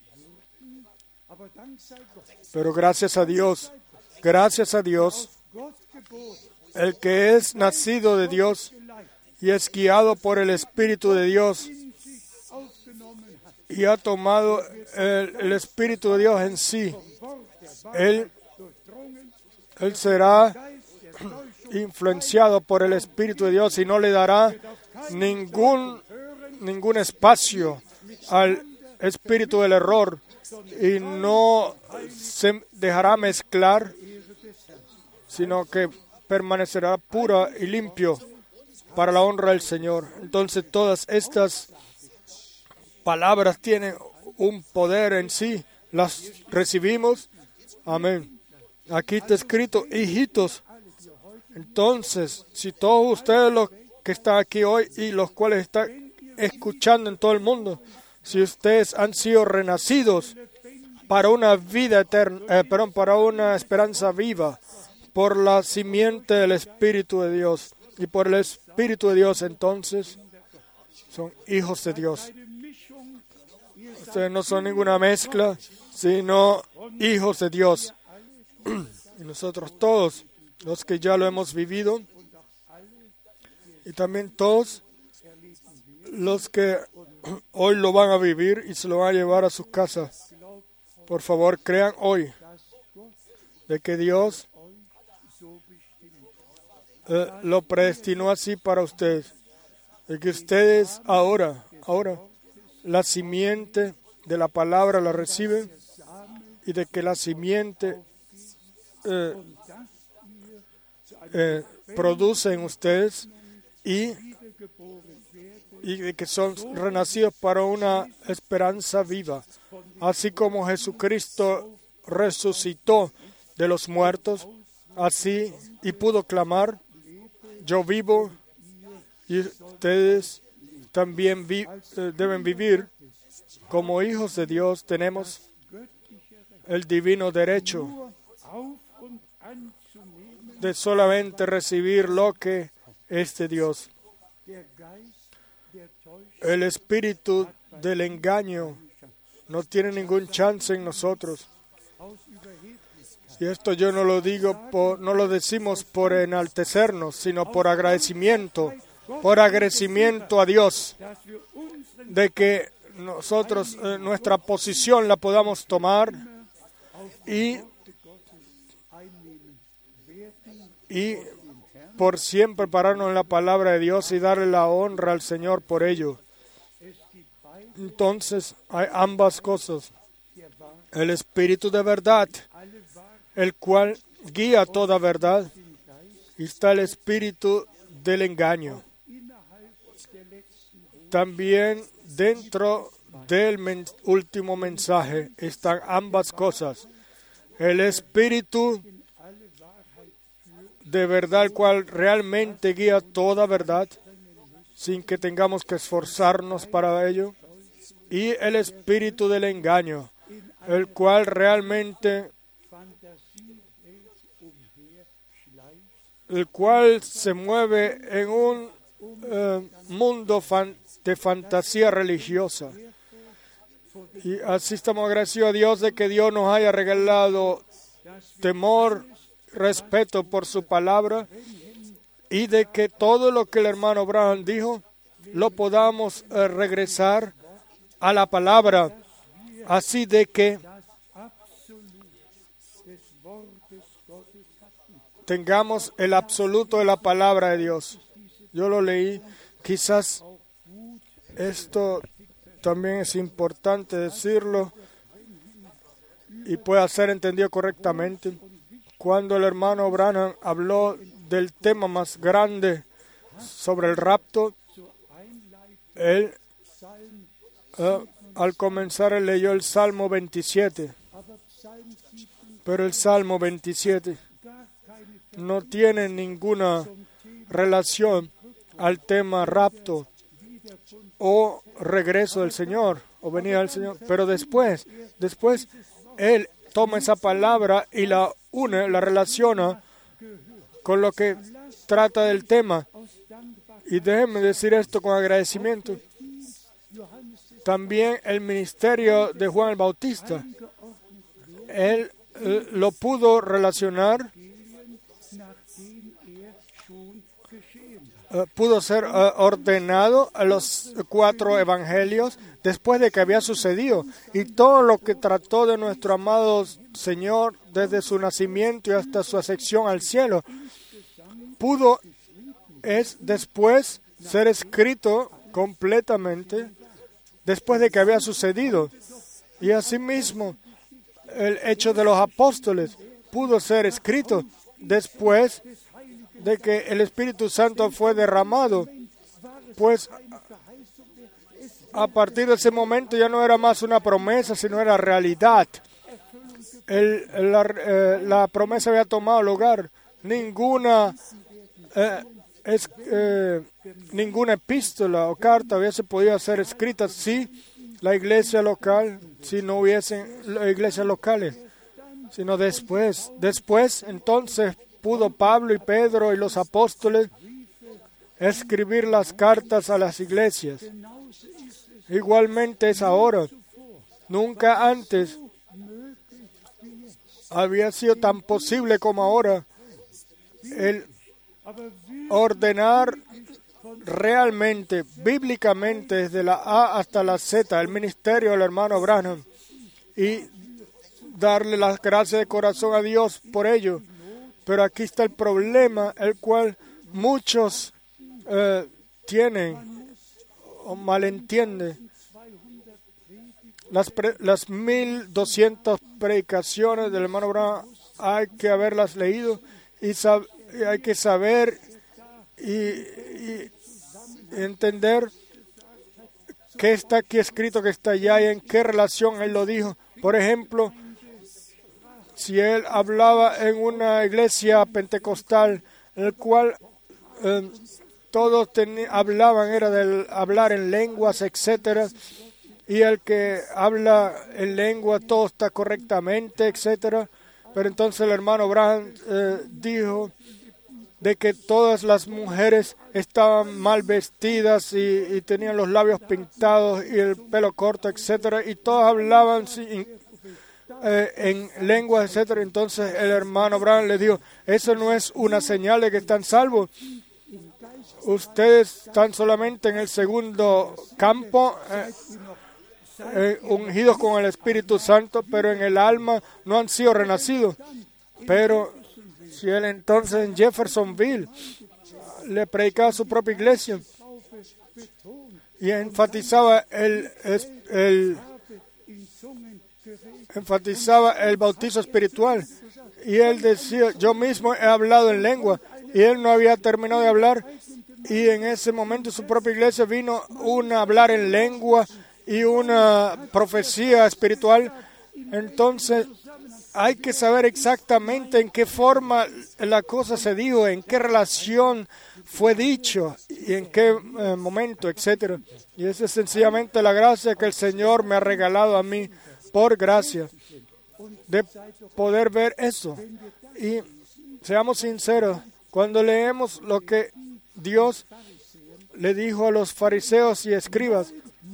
Pero gracias a Dios, gracias a Dios, el que es nacido de Dios y es guiado por el Espíritu de Dios y ha tomado el, el Espíritu de Dios en sí, él, él será influenciado por el Espíritu de Dios y no le dará ningún, ningún espacio al espíritu del error y no se dejará mezclar, sino que permanecerá pura y limpio para la honra del Señor. Entonces todas estas palabras tienen un poder en sí, las recibimos. Amén. Aquí está escrito, hijitos. Entonces, si todos ustedes los que están aquí hoy y los cuales están escuchando en todo el mundo, si ustedes han sido renacidos para una vida eterna, eh, perdón, para una esperanza viva, por la simiente del Espíritu de Dios y por el Espíritu de Dios, entonces son hijos de Dios. Ustedes no son ninguna mezcla, sino hijos de Dios. Y nosotros todos, los que ya lo hemos vivido, y también todos los que hoy lo van a vivir y se lo van a llevar a sus casas. Por favor, crean hoy de que Dios eh, lo predestinó así para ustedes. De que ustedes ahora, ahora, la simiente de la palabra la reciben y de que la simiente eh, eh, produce en ustedes y, y de que son renacidos para una esperanza viva. Así como Jesucristo resucitó de los muertos, así y pudo clamar, yo vivo y ustedes también vi, eh, deben vivir como hijos de Dios. Tenemos el divino derecho de solamente recibir lo que es de Dios. El espíritu del engaño no tiene ningún chance en nosotros. Y esto yo no lo digo, por, no lo decimos por enaltecernos, sino por agradecimiento, por agradecimiento a Dios, de que nosotros eh, nuestra posición la podamos tomar y, y por siempre pararnos en la palabra de Dios y darle la honra al Señor por ello. Entonces hay ambas cosas. El Espíritu de verdad, el cual guía toda verdad, y está el espíritu del engaño. También dentro del men- último mensaje están ambas cosas. El espíritu de verdad, el cual realmente guía toda verdad, sin que tengamos que esforzarnos para ello, y el espíritu del engaño, el cual realmente, el cual se mueve en un eh, mundo fan, de fantasía religiosa. Y así estamos agradecidos a Dios de que Dios nos haya regalado temor, respeto por su palabra, y de que todo lo que el hermano Branham dijo lo podamos eh, regresar a la palabra, así de que tengamos el absoluto de la palabra de Dios. Yo lo leí, quizás esto también es importante decirlo y pueda ser entendido correctamente. Cuando el hermano Branham habló del tema más grande sobre el rapto, él uh, al comenzar él leyó el Salmo veintisiete, pero el Salmo veintisiete no tiene ninguna relación al tema rapto o regreso del Señor o venida del Señor, pero después, después él toma esa palabra y la une, la relaciona con lo que trata del tema. Y déjenme decir esto con agradecimiento. También el ministerio de Juan el Bautista, él eh, lo pudo relacionar, eh, pudo ser eh, ordenado a los cuatro evangelios después de que había sucedido. Y todo lo que trató de nuestro amado Señor desde su nacimiento y hasta su ascensión al cielo, pudo es después ser escrito completamente después de que había sucedido. Y asimismo, el hecho de los apóstoles pudo ser escrito después de que el Espíritu Santo fue derramado, pues a partir de ese momento ya no era más una promesa, sino era realidad. El, la, eh, la promesa había tomado lugar. Ninguna eh, es, eh, ninguna epístola o carta hubiese podido ser escrita si la iglesia local, si no hubiesen iglesias locales, sino después. Después, entonces, pudo Pablo y Pedro y los apóstoles escribir las cartas a las iglesias. Igualmente es ahora. Nunca antes había sido tan posible como ahora el ordenar realmente, bíblicamente, desde la A hasta la Z, el ministerio del hermano Branham, y darle las gracias de corazón a Dios por ello. Pero aquí está el problema, el cual muchos eh, tienen o malentienden. Las, pre, las mil doscientas predicaciones del hermano Branham hay que haberlas leído y, sab, y hay que saber y, y entender qué está aquí escrito, qué está allá y en qué relación él lo dijo. Por ejemplo, si él hablaba en una iglesia pentecostal, en el cual eh, todos hablaban, era del hablar en lenguas, etcétera, y el que habla en lengua todo está correctamente, etcétera. Pero entonces el hermano Branham eh, dijo de que todas las mujeres estaban mal vestidas y, y tenían los labios pintados y el pelo corto, etcétera, y todos hablaban sin, eh, en lenguas, etcétera. Entonces el hermano Branham le dijo: eso no es una señal de que están salvos. Ustedes están solamente en el segundo campo, eh, eh, ungidos con el Espíritu Santo, pero en el alma no han sido renacidos. Pero si él entonces en Jeffersonville le predicaba a su propia iglesia y enfatizaba el, el, enfatizaba el bautizo espiritual, y él decía: yo mismo he hablado en lengua, y él no había terminado de hablar, y en ese momento en su propia iglesia vino un hablar en lengua y una profecía espiritual. Entonces hay que saber exactamente en qué forma la cosa se dijo, en qué relación fue dicho y en qué eh, momento, etcétera. Y esa es sencillamente la gracia que el Señor me ha regalado a mí por gracia de poder ver eso. Y seamos sinceros, cuando leemos lo que Dios le dijo a los fariseos y escribas,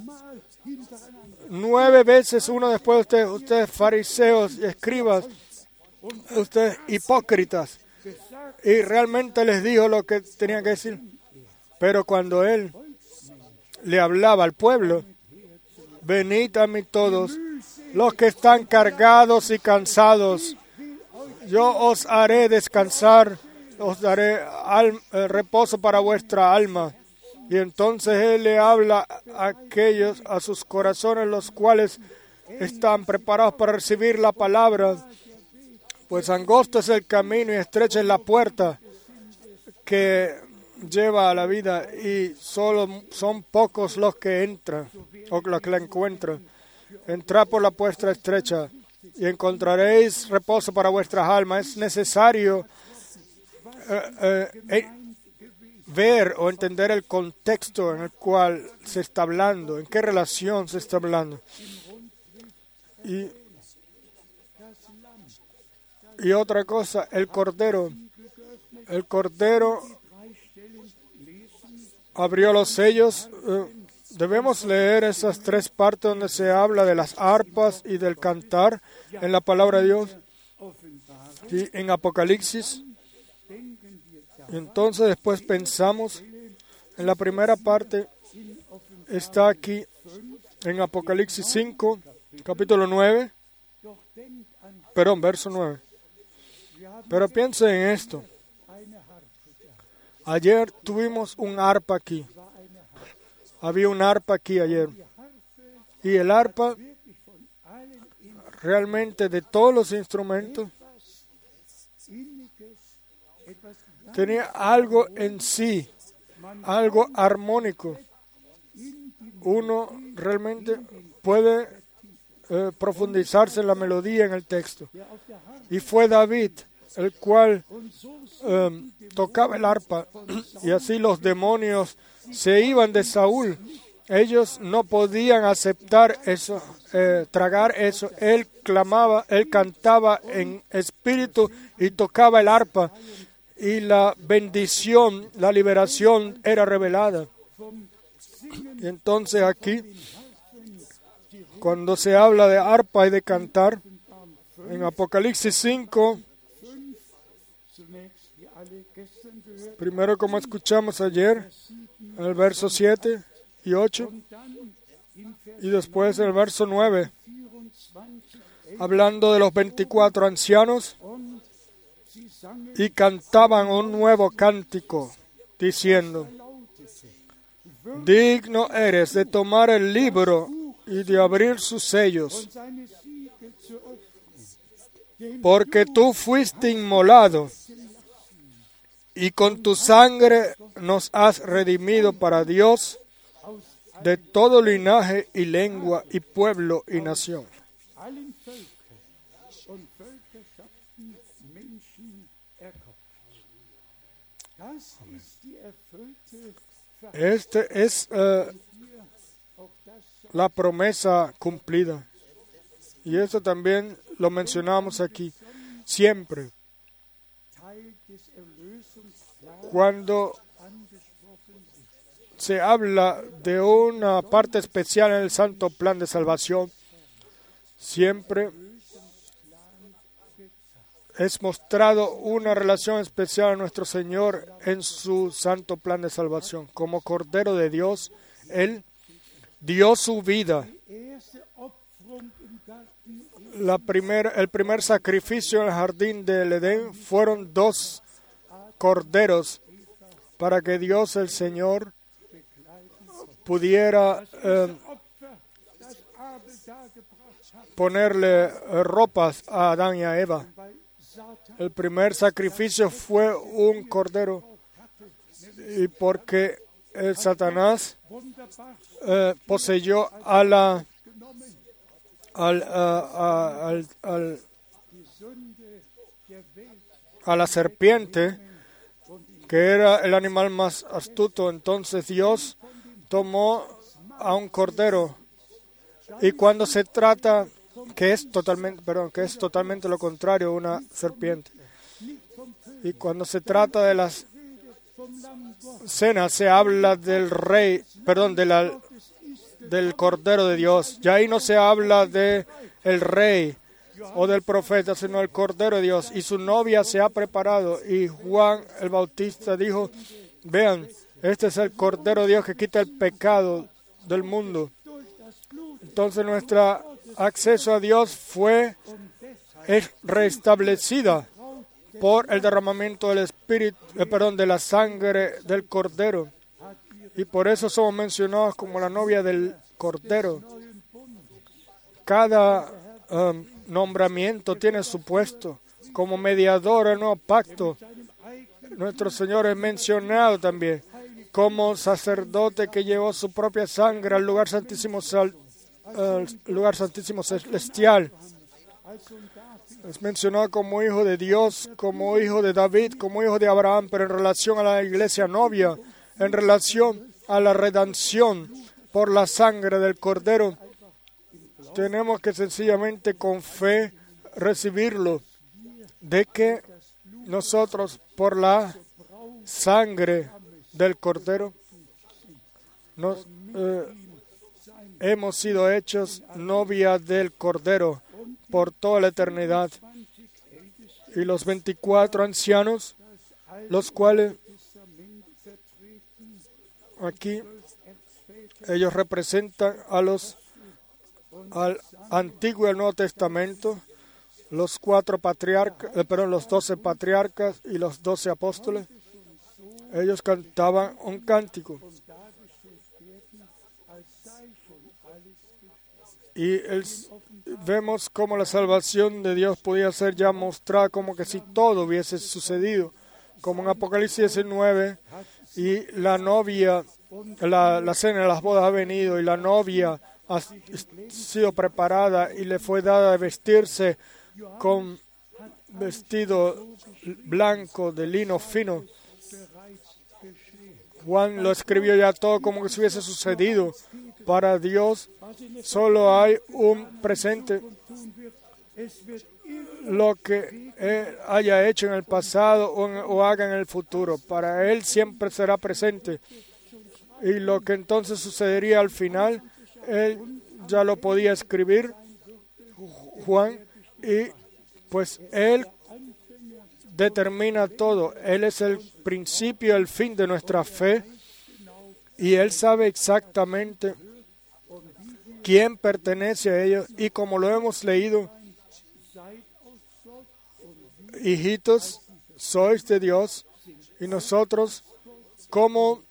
nueve veces uno después de ustedes, ustedes fariseos y escribas, ustedes hipócritas, y realmente les dijo lo que tenían que decir. Pero cuando Él le hablaba al pueblo, venid a mí todos los que están cargados y cansados, yo os haré descansar, os daré al, eh, reposo para vuestra alma. Y entonces Él le habla a aquellos, a sus corazones, los cuales están preparados para recibir la palabra. Pues angosto es el camino y estrecha es la puerta que lleva a la vida, y solo son pocos los que entran o los que la encuentran. Entrad por la puerta estrecha y encontraréis reposo para vuestras almas. Es necesario eh, eh, eh, ver o entender el contexto en el cual se está hablando, en qué relación se está hablando. Y, y otra cosa, el Cordero. El Cordero abrió los sellos. Eh, debemos leer esas tres partes donde se habla de las arpas y del cantar en la palabra de Dios y en Apocalipsis. Y entonces después pensamos en la primera parte, está aquí en Apocalipsis cinco, capítulo nueve, perdón, verso nueve. Pero piensen en esto. Ayer tuvimos un arpa aquí. Había un arpa aquí ayer. Y el arpa, realmente de todos los instrumentos, tenía algo en sí, algo armónico. Uno realmente puede eh, profundizarse en la melodía, en el texto. Y fue David el cual eh, tocaba el arpa, y así los demonios se iban de Saúl. Ellos no podían aceptar eso, eh, tragar eso. Él clamaba, él cantaba en espíritu y tocaba el arpa, y la bendición, la liberación era revelada. Y entonces aquí, cuando se habla de arpa y de cantar, en Apocalipsis cinco, primero como escuchamos ayer, en el verso siete y ocho, y después en el verso nueve, hablando de los veinticuatro ancianos, y cantaban un nuevo cántico, diciendo, digno eres de tomar el libro y de abrir sus sellos, porque tú fuiste inmolado, y con tu sangre nos has redimido para Dios de todo linaje y lengua y pueblo y nación. Este es uh, la promesa cumplida. Y eso también lo mencionamos aquí. Siempre, cuando se habla de una parte especial en el santo plan de salvación, siempre es mostrado una relación especial a nuestro Señor en su santo plan de salvación. Como Cordero de Dios, Él dio su vida. La primer, el primer sacrificio en el jardín del Edén fueron dos corderos para que Dios el Señor pudiera eh, ponerle eh, ropas a Adán y a Eva. El primer sacrificio fue un cordero, y porque el Satanás eh, poseyó a la, al, a, a, al, al, a la serpiente, que era el animal más astuto. Entonces Dios tomó a un cordero. Y cuando se trata, que es totalmente, perdón, que es totalmente lo contrario, una serpiente. Y cuando se trata de las cenas, se habla del rey, perdón, de la, del Cordero de Dios. Ya ahí no se habla de el rey o del profeta, sino el Cordero de Dios. Y su novia se ha preparado. Y Juan el Bautista dijo, vean, este es el Cordero de Dios que quita el pecado del mundo. Entonces nuestro acceso a Dios fue es restablecida por el derramamiento del Espíritu, eh, perdón, de la sangre del Cordero. Y por eso somos mencionados como la novia del Cordero. Cada um, nombramiento tiene su puesto. Como mediador del nuevo pacto, nuestro Señor es mencionado también como sacerdote que llevó su propia sangre al lugar santísimo, sal, al lugar santísimo celestial. Es mencionado como hijo de Dios, como hijo de David, como hijo de Abraham, pero en relación a la iglesia novia, en relación a la redención por la sangre del Cordero, tenemos que sencillamente con fe recibirlo, de que nosotros por la sangre del Cordero nos, eh, hemos sido hechos novia del Cordero por toda la eternidad. Y los veinticuatro ancianos, los cuales aquí ellos representan a los al Antiguo y al Nuevo Testamento, los cuatro patriarcas, eh, perdón, los doce patriarcas y los doce apóstoles. Ellos cantaban un cántico. Y el, vemos cómo la salvación de Dios podía ser ya mostrada como que si todo hubiese sucedido, como en Apocalipsis diecinueve, y la novia, la, la cena de las bodas ha venido, y la novia ha sido preparada y le fue dada de vestirse con vestido blanco de lino fino. Juan lo escribió ya todo como que si hubiese sucedido. Para Dios solo hay un presente. Lo que Él haya hecho en el pasado o, en, o haga en el futuro, para Él siempre será presente. Y lo que entonces sucedería al final, Él ya lo podía escribir, Juan, y pues Él determina todo. Él es el principio y el fin de nuestra fe, y Él sabe exactamente quién pertenece a ellos. Y como lo hemos leído, hijitos, sois de Dios, y nosotros como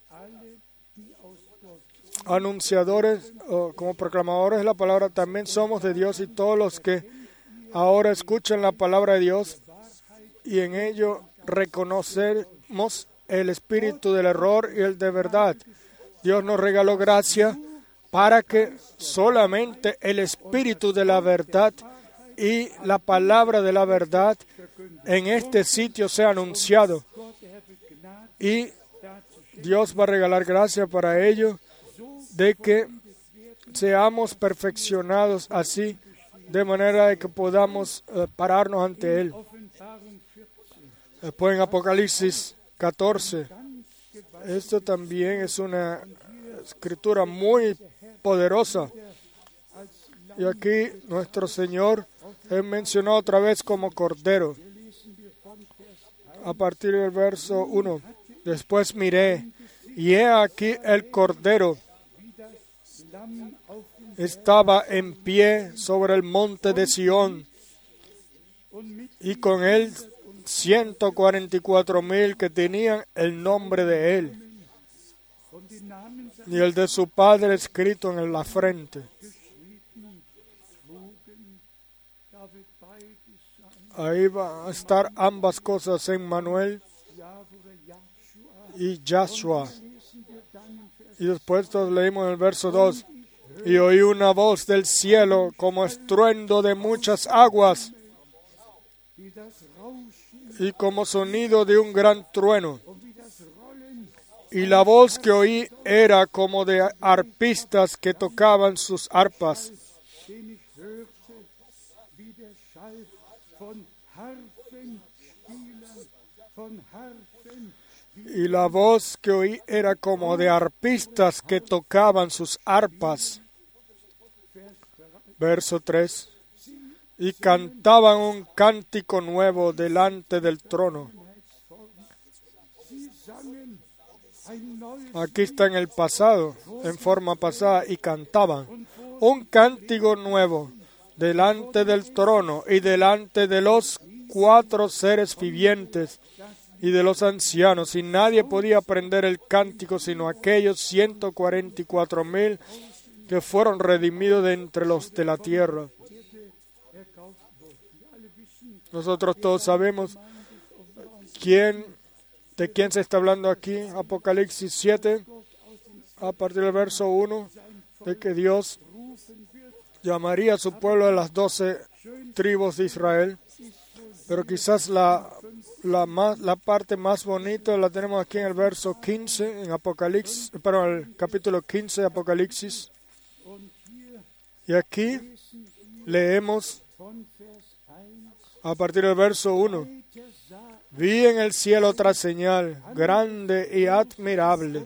anunciadores o como proclamadores de la palabra también somos de Dios, y todos los que ahora escuchan la palabra de Dios y en ello reconocemos el espíritu del error y el de verdad. Dios nos regaló gracia para que solamente el espíritu de la verdad y la palabra de la verdad en este sitio sea anunciado. Y Dios va a regalar gracia para ello, de que seamos perfeccionados así, de manera de que podamos uh, pararnos ante Él. Después en Apocalipsis catorce, esto también es una escritura muy poderosa. Y aquí nuestro Señor es mencionado otra vez como Cordero. A partir del verso uno, después miré, y he aquí el Cordero estaba en pie sobre el monte de Sión, y con él ciento cuarenta y cuatro mil que tenían el nombre de él y el de su padre escrito en la frente. Ahí van a estar ambas cosas, en Manuel y Yahshua. Y después leímos en el verso dos, y oí una voz del cielo como estruendo de muchas aguas, y como sonido de un gran trueno. Y la voz que oí era como de arpistas que tocaban sus arpas. Y la voz que oí era como de arpistas que tocaban sus arpas. Verso tres. Y cantaban un cántico nuevo delante del trono. Aquí está en el pasado, en forma pasada, y cantaban un cántico nuevo delante del trono y delante de los cuatro seres vivientes y de los ancianos, y nadie podía aprender el cántico sino aquellos ciento cuarenta y cuatro mil que fueron redimidos de entre los de la tierra. Nosotros todos sabemos quién, de quién se está hablando aquí. Apocalipsis siete, a partir del verso uno, de que Dios llamaría a su pueblo de las doce tribus de Israel. Pero quizás la, la, más, la parte más bonita la tenemos aquí en el verso quince, en Apocalipsis, perdón, el capítulo quince de Apocalipsis. Y aquí leemos a partir del verso uno. Vi en el cielo otra señal, grande y admirable.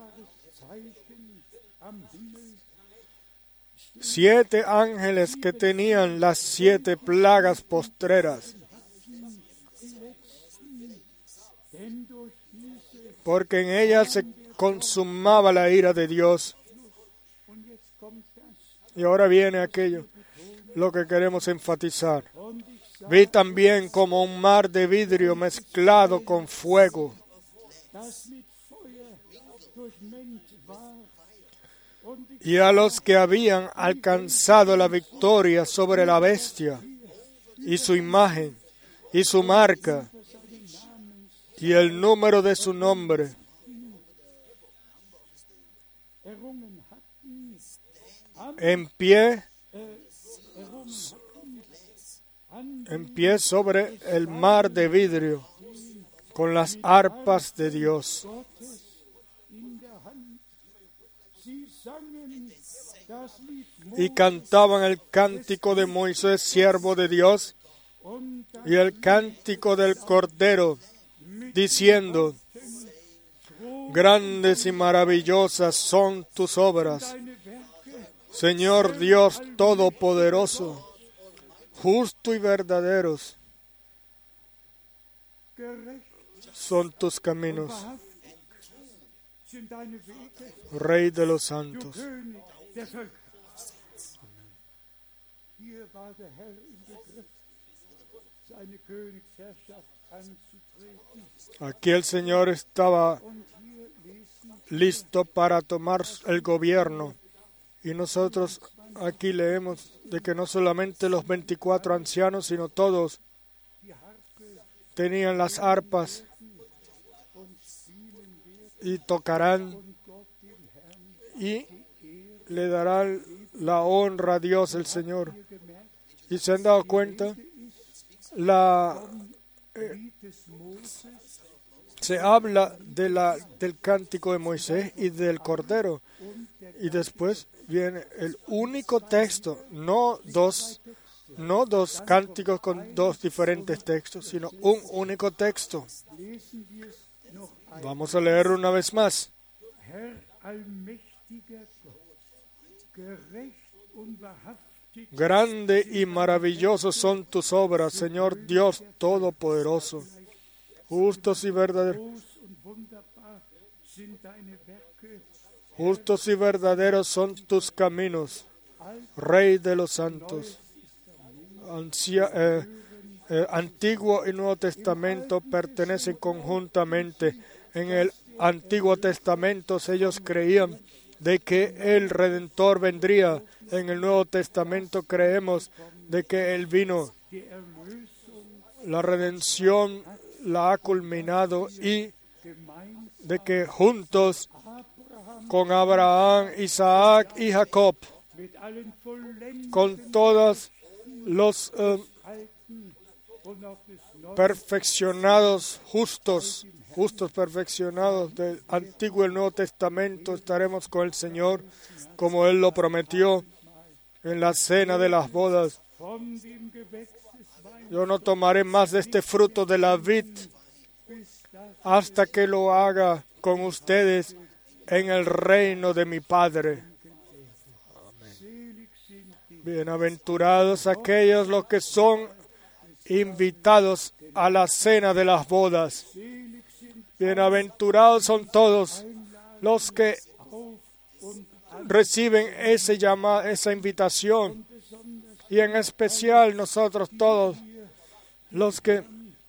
Siete ángeles que tenían las siete plagas postreras. Porque en ellas se consumaba la ira de Dios. Y ahora viene aquello, lo que queremos enfatizar. Vi también como un mar de vidrio mezclado con fuego. Y a los que habían alcanzado la victoria sobre la bestia y su imagen y su marca y el número de su nombre, en pie, en pie sobre el mar de vidrio, con las arpas de Dios. Y cantaban el cántico de Moisés, siervo de Dios, y el cántico del Cordero, diciendo: grandes y maravillosas son tus obras, Señor Dios Todopoderoso. Justo y verdaderos son tus caminos, Rey de los santos. Aquí el Señor estaba listo para tomar el gobierno, y nosotros aquí leemos de que no solamente los veinticuatro ancianos, sino todos tenían las arpas y tocarán y le darán la honra a Dios el Señor. ¿Y se han dado cuenta? La, eh, se habla de la, del cántico de Moisés y del Cordero, y después viene el único texto, no dos, no dos cánticos con dos diferentes textos, sino un único texto. Vamos a leerlo una vez más. Grande y maravillosos son tus obras, Señor Dios Todopoderoso. Justos y verdaderos. Justos y verdaderos son tus caminos, Rey de los santos. Ancia, eh, eh, Antiguo y Nuevo Testamento pertenecen conjuntamente. En el Antiguo Testamento ellos creían de que el Redentor vendría. En el Nuevo Testamento creemos de que Él vino. La redención la ha culminado, y de que juntos con Abraham, Isaac y Jacob, con todos los uh, perfeccionados, justos, justos perfeccionados del Antiguo y el Nuevo Testamento, estaremos con el Señor como Él lo prometió en la cena de las bodas. Yo no tomaré más de este fruto de la vid hasta que lo haga con ustedes en el reino de mi Padre. Amén. Bienaventurados aquellos los que son invitados a la cena de las bodas. Bienaventurados son todos los que reciben ese llama, esa invitación, y en especial nosotros todos los que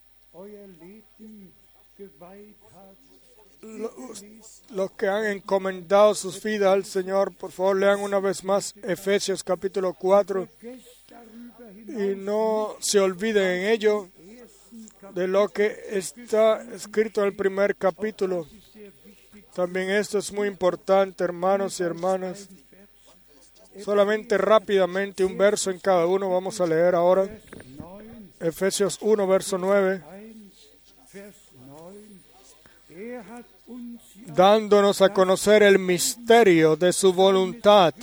los, los que han encomendado sus vidas al Señor. Por favor, lean una vez más Efesios capítulo cuatro y no se olviden en ello de lo que está escrito en el primer capítulo. También esto es muy importante, hermanos y hermanas. Solamente rápidamente un verso en cada uno vamos a leer ahora. Efesios uno, verso nueve. Dándonos a conocer el misterio de su voluntad,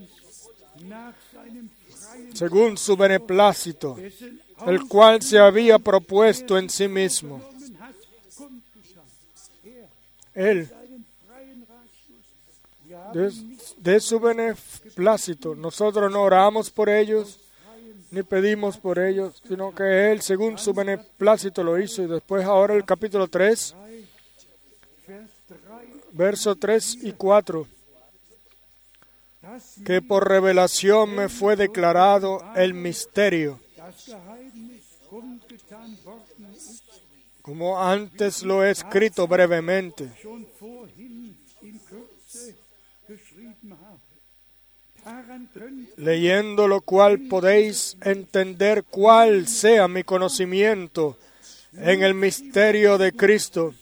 según su beneplácito, el cual se había propuesto en sí mismo. Él, de, de su beneplácito, nosotros no oramos por ellos, ni pedimos por ellos, sino que Él, según su beneplácito, lo hizo. Y después ahora el capítulo tres, versos tres y cuatro. Que por revelación me fue declarado el misterio, como antes lo he escrito brevemente, leyendo lo cual podéis entender cuál sea mi conocimiento en el misterio de Cristo,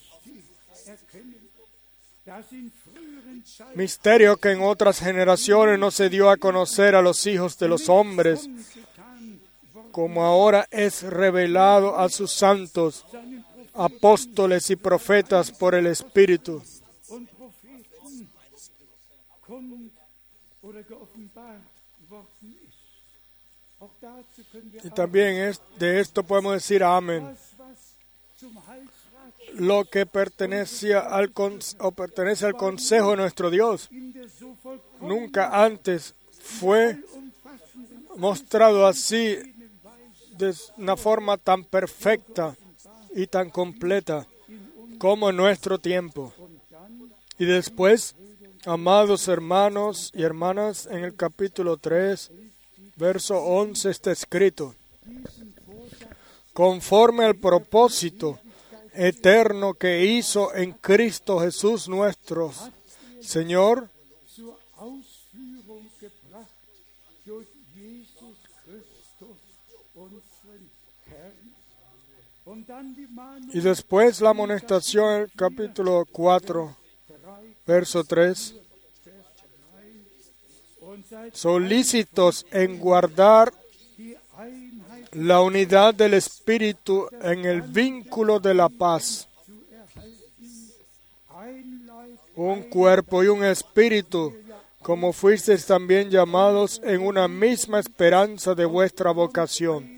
misterio que en otras generaciones no se dio a conocer a los hijos de los hombres, como ahora es revelado a sus santos, apóstoles y profetas por el Espíritu. Y también es, de esto podemos decir amén. Lo que pertenece al, o pertenece al consejo de nuestro Dios nunca antes fue mostrado así, de una forma tan perfecta y tan completa como en nuestro tiempo. Y después, amados hermanos y hermanas, en el capítulo tres, verso once está escrito: conforme al propósito eterno que hizo en Cristo Jesús nuestro Señor, y después la amonestación en el capítulo cuatro, verso tres. Solícitos en guardar la unidad del Espíritu en el vínculo de la paz. Un cuerpo y un espíritu, como fuisteis también llamados en una misma esperanza de vuestra vocación.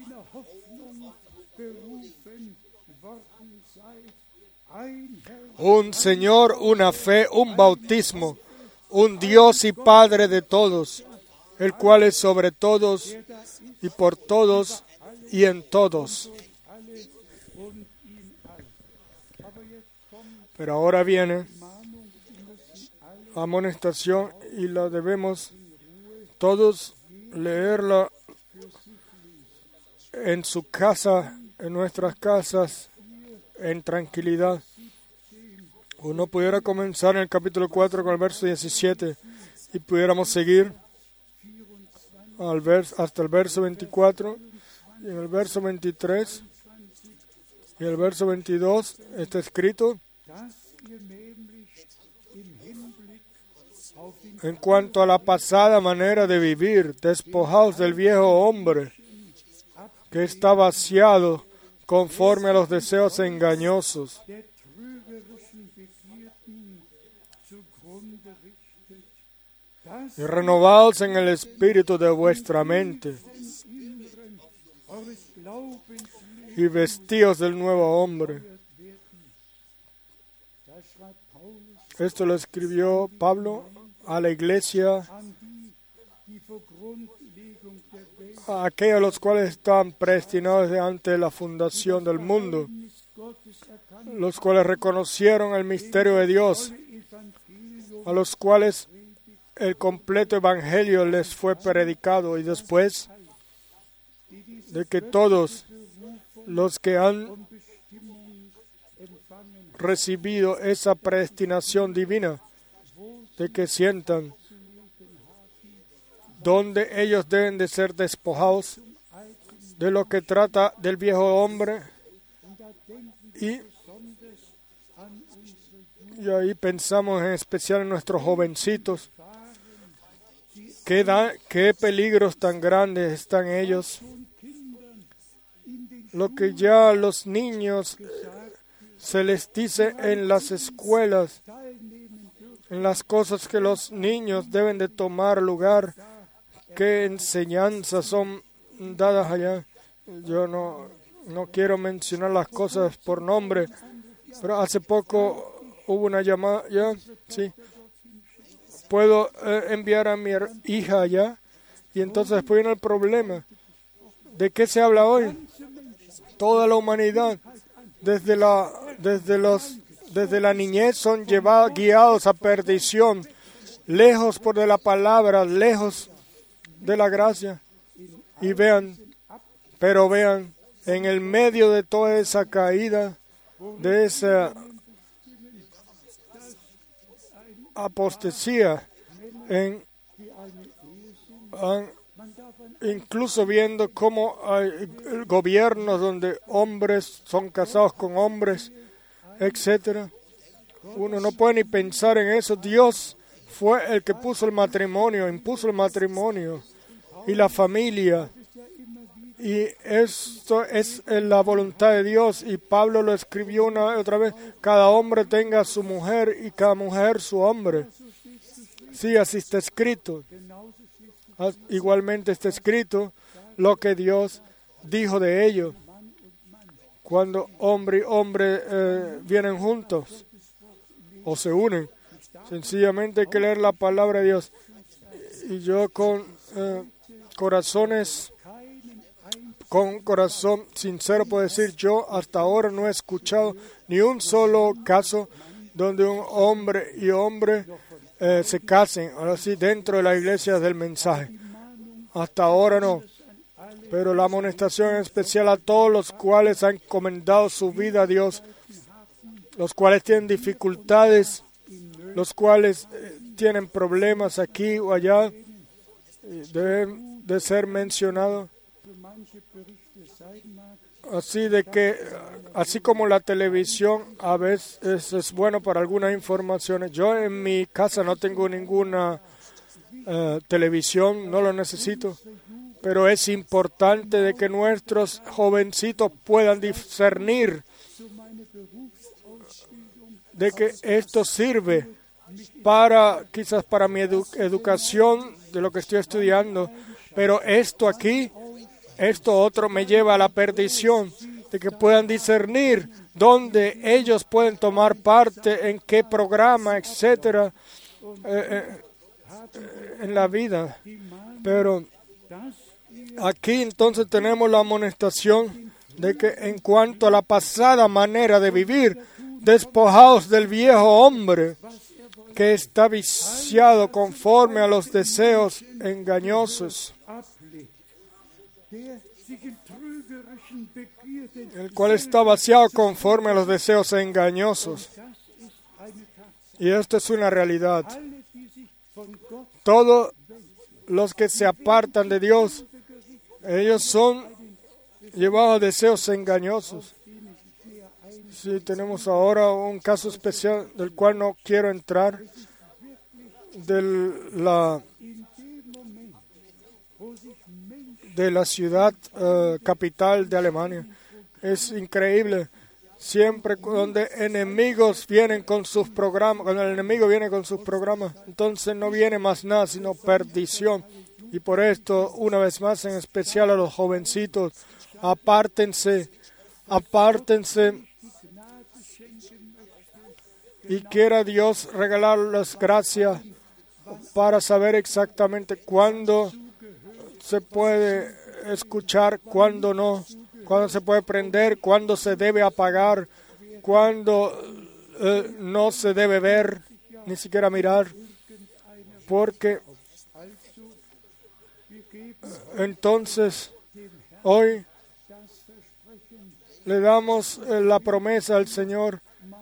Un Señor, una fe, un bautismo, un Dios y Padre de todos, el cual es sobre todos y por todos y en todos. Pero ahora viene amonestación y la debemos todos leerla en su casa, en nuestras casas, en tranquilidad. Uno pudiera comenzar en el capítulo cuatro con el verso diecisiete y pudiéramos seguir al vers, hasta el verso veinticuatro, y en el verso veintitrés y el verso veintidós está escrito: en cuanto a la pasada manera de vivir, despojaos del viejo hombre que está vaciado conforme a los deseos engañosos, der trügerischen Begierden zugrunde richtet, dass y renovados en el espíritu de vuestra mente, im Inneren eures Glaubens y vestidos del nuevo hombre. werden. Da schreibt Paulus Esto lo escribió Pablo a la iglesia, an die, die vor Grundlegung der Welt a aquellos los cuales estaban predestinados desde antes de la fundación del mundo, Geheimnis Gottes erkannt, los cuales reconocieron el misterio de Dios, Evangelium a los cuales el completo evangelio les fue predicado, y después de que todos los que han und Bestimmung empfangen, recibido esa predestinación divina, de que sientan donde ellos deben de ser despojados de lo que trata del viejo hombre, y, y ahí pensamos en especial en nuestros jovencitos. ¿Qué, da, qué peligros tan grandes están ellos? Lo que ya a los niños eh, se les dice en las escuelas, en las cosas que los niños deben de tomar lugar, qué enseñanzas son dadas allá. Yo no, no quiero mencionar las cosas por nombre, pero hace poco hubo una llamada, ya, sí. Puedo eh, enviar a mi hija allá, y entonces después viene el problema. ¿De qué se habla hoy? Toda la humanidad, desde la, desde los, desde la niñez, son llevados, guiados a perdición, lejos por de la palabra, lejos de la gracia. Y vean, pero vean, en el medio de toda esa caída, de esa apostasía, en, en, incluso viendo cómo hay gobiernos donde hombres son casados con hombres, etcétera. Uno no puede ni pensar en eso. Dios fue el que puso el matrimonio, impuso el matrimonio y la familia. Y esto es la voluntad de Dios. Y Pablo lo escribió una y otra vez. Cada hombre tenga a su mujer y cada mujer su hombre. Sí, así está escrito. Igualmente está escrito lo que Dios dijo de ello. Cuando hombre y hombre eh, vienen juntos o se unen. Sencillamente hay que leer la palabra de Dios. Y yo con eh, corazones, con corazón sincero puedo decir, yo hasta ahora no he escuchado ni un solo caso donde un hombre y hombre eh, se casen, ahora sí, dentro de la iglesia del mensaje. Hasta ahora no. Pero la amonestación es especial a todos los cuales han encomendado su vida a Dios, los cuales tienen dificultades, los cuales eh, tienen problemas aquí o allá, deben de ser mencionados. Así de que, así como la televisión a veces es, es bueno para algunas informaciones. Yo en mi casa no tengo ninguna uh, televisión, no lo necesito, pero es importante de que nuestros jovencitos puedan discernir de que esto sirve para, quizás para mi edu- educación de lo que estoy estudiando, pero esto aquí, esto otro me lleva a la perdición, de que puedan discernir dónde ellos pueden tomar parte, en qué programa, etcétera, eh, eh, en la vida. Pero aquí entonces tenemos la amonestación de que en cuanto a la pasada manera de vivir, despojados del viejo hombre que está viciado conforme a los deseos engañosos, el cual está vaciado conforme a los deseos engañosos. Y esto es una realidad. Todos los que se apartan de Dios, ellos son llevados a deseos engañosos. Sí, tenemos ahora un caso especial del cual no quiero entrar, de la, de la ciudad uh, capital de Alemania, Es increíble. Siempre donde enemigos vienen con sus programas, cuando el enemigo viene con sus programas, entonces no viene más nada sino perdición. Y por esto, una vez más, en especial a los jovencitos, apártense, apártense. Y quiera Dios regalarles gracia para saber exactamente cuándo se puede escuchar, cuándo no, cuándo se puede prender, cuándo se debe apagar, cuándo eh, no se debe ver, ni siquiera mirar, porque entonces hoy le damos eh, la promesa al Señor.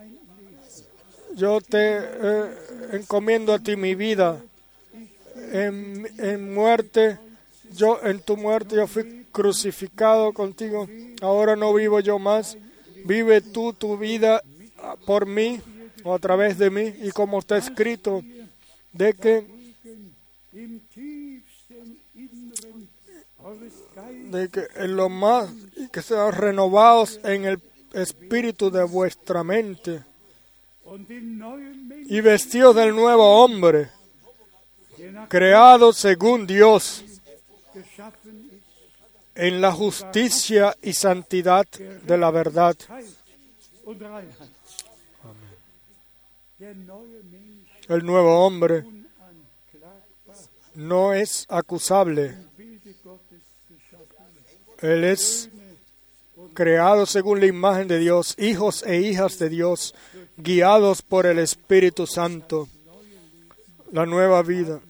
Yo te eh, encomiendo a ti mi vida. En, en muerte, yo en tu muerte yo fui crucificado contigo. Ahora no vivo yo más. Vive tú tu vida por mí o a través de mí. Y como está escrito, de que, de que en lo más, y que sean renovados en el espíritu de vuestra mente. Y vestidos del nuevo hombre, creado según Dios, en la justicia y santidad de la verdad. El nuevo hombre no es acusable. Él es creado según la imagen de Dios, hijos e hijas de Dios, guiados por el Espíritu Santo. La nueva vida,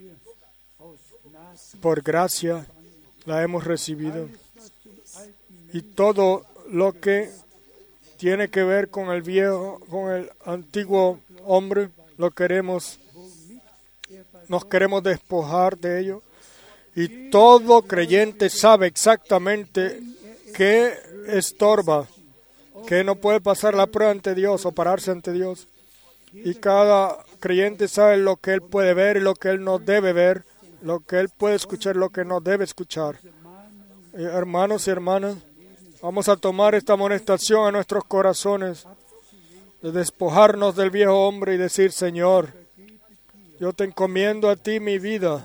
por gracia, la hemos recibido. Y todo lo que tiene que ver con el viejo, con el antiguo hombre, lo queremos, nos queremos despojar de ello. Y todo creyente sabe exactamente qué estorba, que no puede pasar la prueba ante Dios o pararse ante Dios. Y cada creyente sabe lo que él puede ver y lo que él no debe ver, lo que él puede escuchar y lo que no debe escuchar. Eh, hermanos y hermanas, vamos a tomar esta amonestación a nuestros corazones, de despojarnos del viejo hombre y decir: Señor, yo te encomiendo a ti mi vida.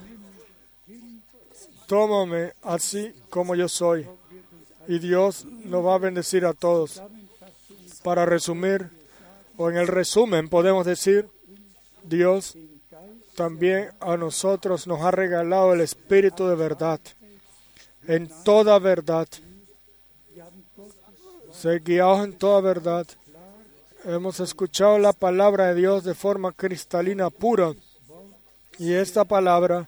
Tómame así como yo soy. Y Dios nos va a bendecir a todos. Para resumir, o en el resumen podemos decir, Dios también a nosotros nos ha regalado el Espíritu de verdad. En toda verdad. Ser guiados en toda verdad. Hemos escuchado la palabra de Dios de forma cristalina, pura. Y esta palabra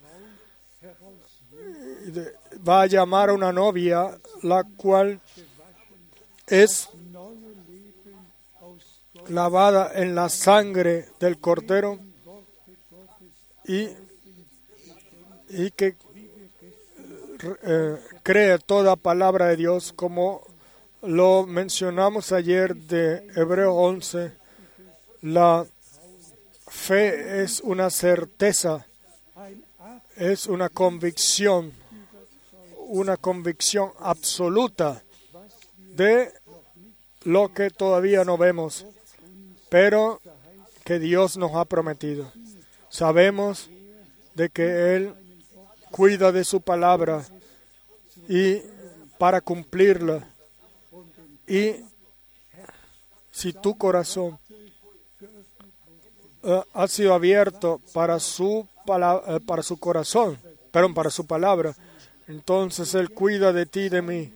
va a llamar a una novia, la cual es lavada en la sangre del Cordero y, y que eh, cree toda palabra de Dios, como lo mencionamos ayer de Hebreos once. La fe es una certeza, es una convicción, una convicción absoluta de lo que todavía no vemos, pero que Dios nos ha prometido. Sabemos de que Él cuida de su palabra y para cumplirla. Y si tu corazón uh, ha sido abierto para su, pala- uh, para su corazón, perdón, para su palabra, entonces Él cuida de ti y de mí.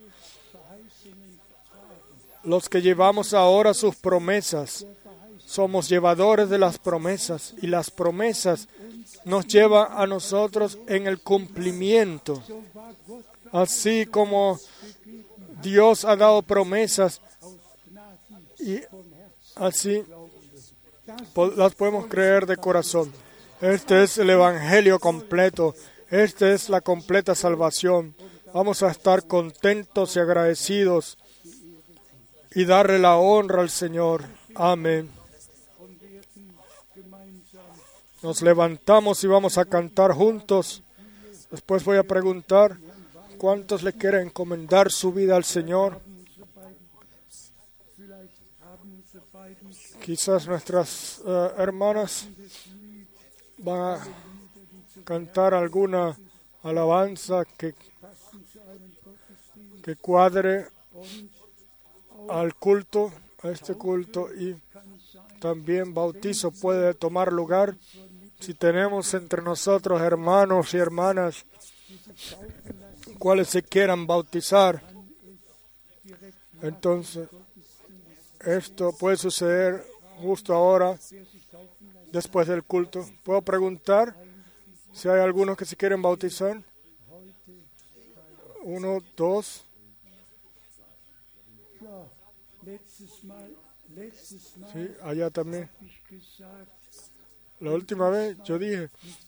Los que llevamos ahora sus promesas, somos llevadores de las promesas, y las promesas nos llevan a nosotros en el cumplimiento. Así como Dios ha dado promesas, y así las podemos creer de corazón. Este es el Evangelio completo. Esta es la completa salvación. Vamos a estar contentos y agradecidos y darle la honra al Señor. Amén. Nos levantamos y vamos a cantar juntos. Después voy a preguntar cuántos le quieren encomendar su vida al Señor. Quizás nuestras uh, hermanas van a cantar alguna alabanza que, que cuadre al culto, a este culto, y también bautizo puede tomar lugar. Si tenemos entre nosotros hermanos y hermanas cuales se quieran bautizar, entonces esto puede suceder justo ahora, después del culto. ¿Puedo preguntar si hay algunos que se quieren bautizar? Uno, dos. Sí, allá también. La última vez yo dije,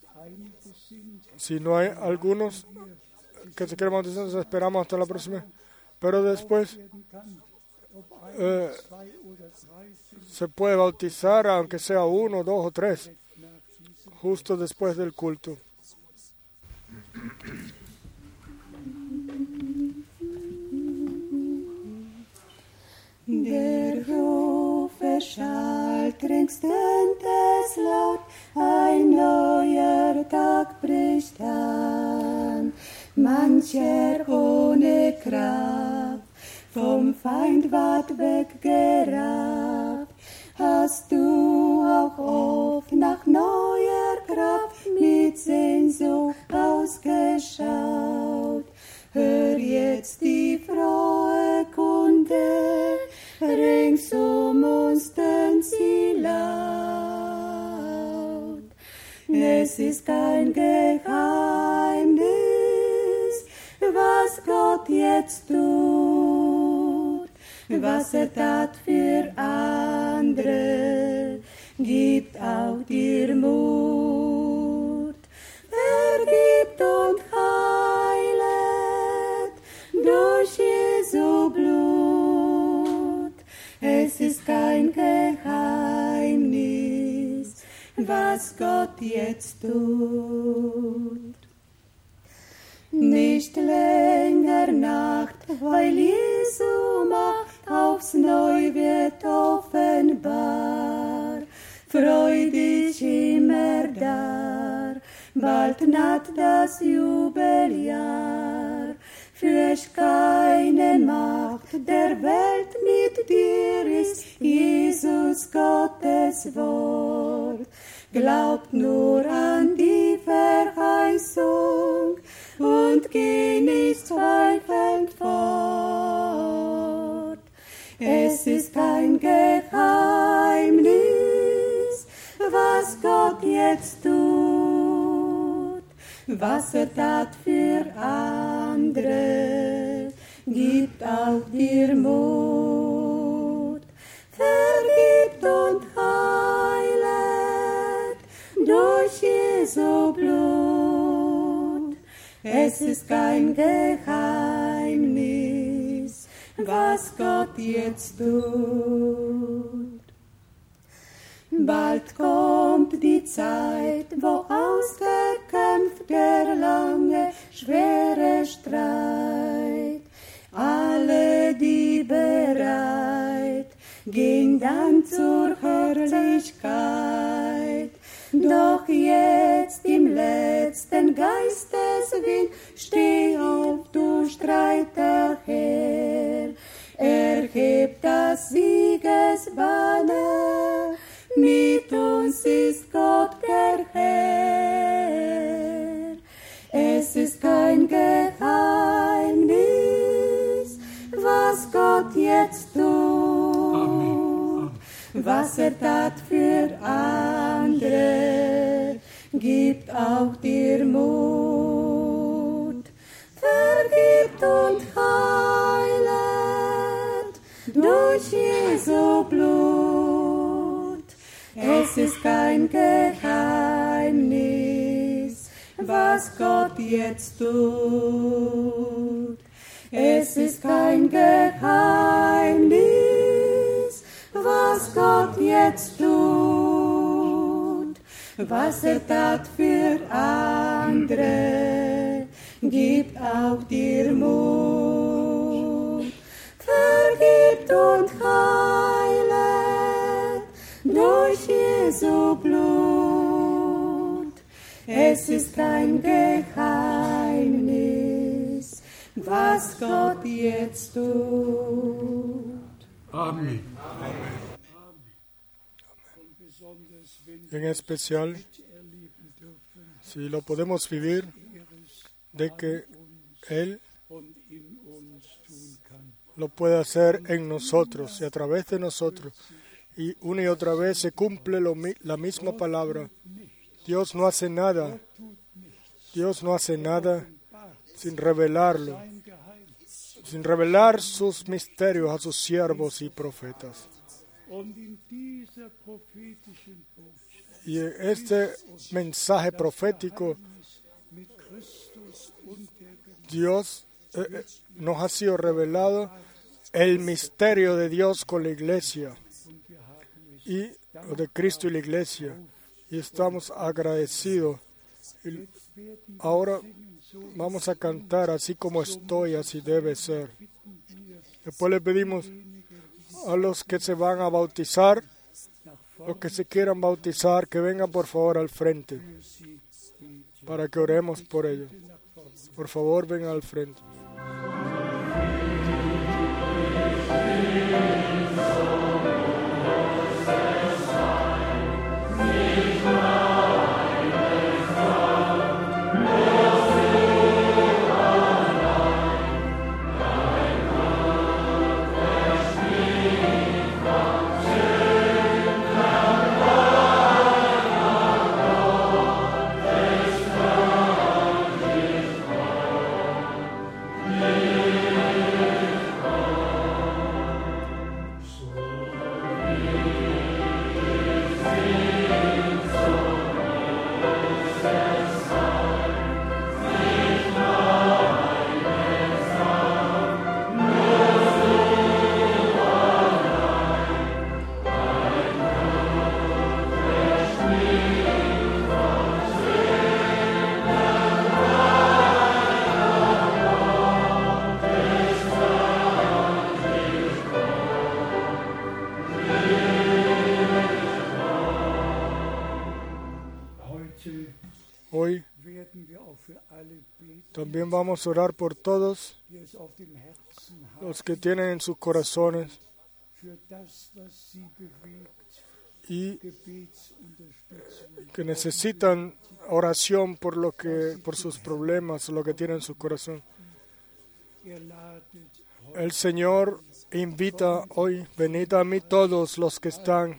si no hay algunos que se quieran bautizar, nos esperamos hasta la próxima. Pero después eh, se puede bautizar, aunque sea uno, dos o tres, justo después del culto. Der Ruf erschallt ringsum des laut, ein neuer Tag bricht an. Mancher ohne Kraft vom Feind ward weggerafft. Hast du auch oft nach neuer Kraft mit Sehnsucht ausgeschaut? Hör jetzt die frohe Kunde, rings um uns tönt sie laut. Es ist kein Geheimnis, was Gott jetzt tut, was er tat für andere, gibt auch dir Mut. Vergibt und heilet durch Jesu Blut. Es ist kein Geheimnis, was Gott jetzt tut. Nicht länger Nacht, weil Jesu Macht aufs Neu wird offenbar. Freu dich immer dar, bald naht das Jubeljahr. Fürcht keine Macht der Welt, mit dir ist Jesus Gottes Wort. Glaubt nur an die Verheißung und geh nicht zweifelnd fort. Es ist kein Geheimnis, was Gott jetzt tut, was er tat für andere, gibt auch dir Mut. Vergibt und heilet durch Jesu Blut. Es ist kein Geheimnis, was Gott jetzt tut. Bald kommt die Zeit, wo ausgekämpft der lange, schwere Streit. Alle, die bereit, gehen dann zur Herrlichkeit. Doch jetzt im letzten Geisteswind, steh auf, du Streiter Herr. Erhebt das Siegesbanner, mit uns ist Gott der Herr. Es ist kein Geheimnis, was Gott jetzt tut, Amen. Was er tat für andere, gibt auch dir Mut. Vergibt und heilet durch Jesu Blut. Es ist kein Geheimnis, was Gott jetzt tut. Es ist kein Geheimnis, was Gott jetzt tut. Was er tat für andere, gibt auch dir Mut. Vergibt und heilet durch Jesu Blut. Es ist ein Geheimnis, was Gott jetzt tut. Amen. En especial, si lo podemos vivir, de que Él lo puede hacer en nosotros y a través de nosotros. Y una y otra vez se cumple lo, la misma palabra. Dios no hace nada. Dios no hace nada sin revelarlo, sin revelar sus misterios a sus siervos y profetas. Y en este mensaje profético, Dios eh, nos ha sido revelado el misterio de Dios con la iglesia y de Cristo y la iglesia. Y estamos agradecidos. Y ahora vamos a cantar así como estoy, así debe ser. Después le pedimos a los que se van a bautizar, los que se quieran bautizar, que vengan por favor al frente para que oremos por ellos. Por favor, vengan al frente. Hoy también vamos a orar por todos los que tienen en sus corazones y que necesitan oración por lo que, por sus problemas, lo que tienen en su corazón. El Señor invita hoy, venid a mí todos los que están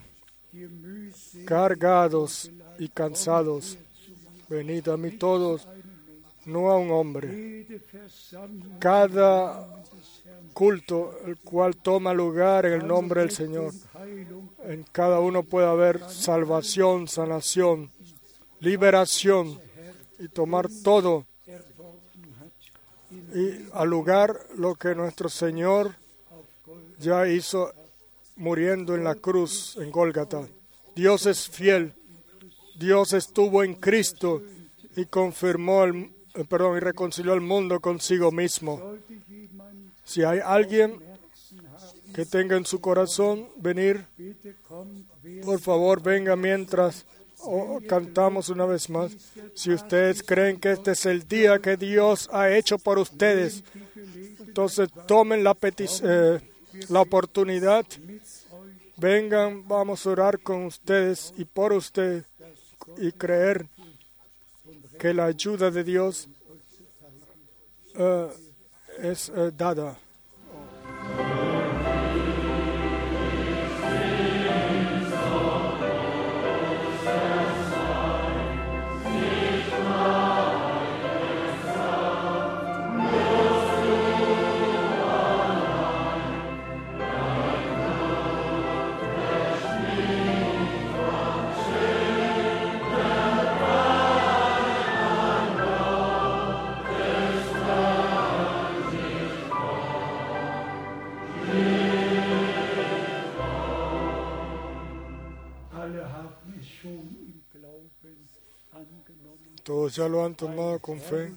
cargados y cansados. Venid a mí todos, no a un hombre. Cada culto, el cual toma lugar en el nombre del Señor, en cada uno puede haber salvación, sanación, liberación, y tomar todo y al lugar lo que nuestro Señor ya hizo muriendo en la cruz en Gólgata. Dios es fiel. Dios estuvo en Cristo y confirmó, el, perdón, y reconcilió al mundo consigo mismo. Si hay alguien que tenga en su corazón venir, por favor venga mientras oh, cantamos una vez más. Si ustedes creen que este es el día que Dios ha hecho por ustedes, entonces tomen la, petic- eh, la oportunidad, vengan, vamos a orar con ustedes y por ustedes, y creer que la ayuda de Dios uh, es uh, dada. Todos ya lo han tomado con fe.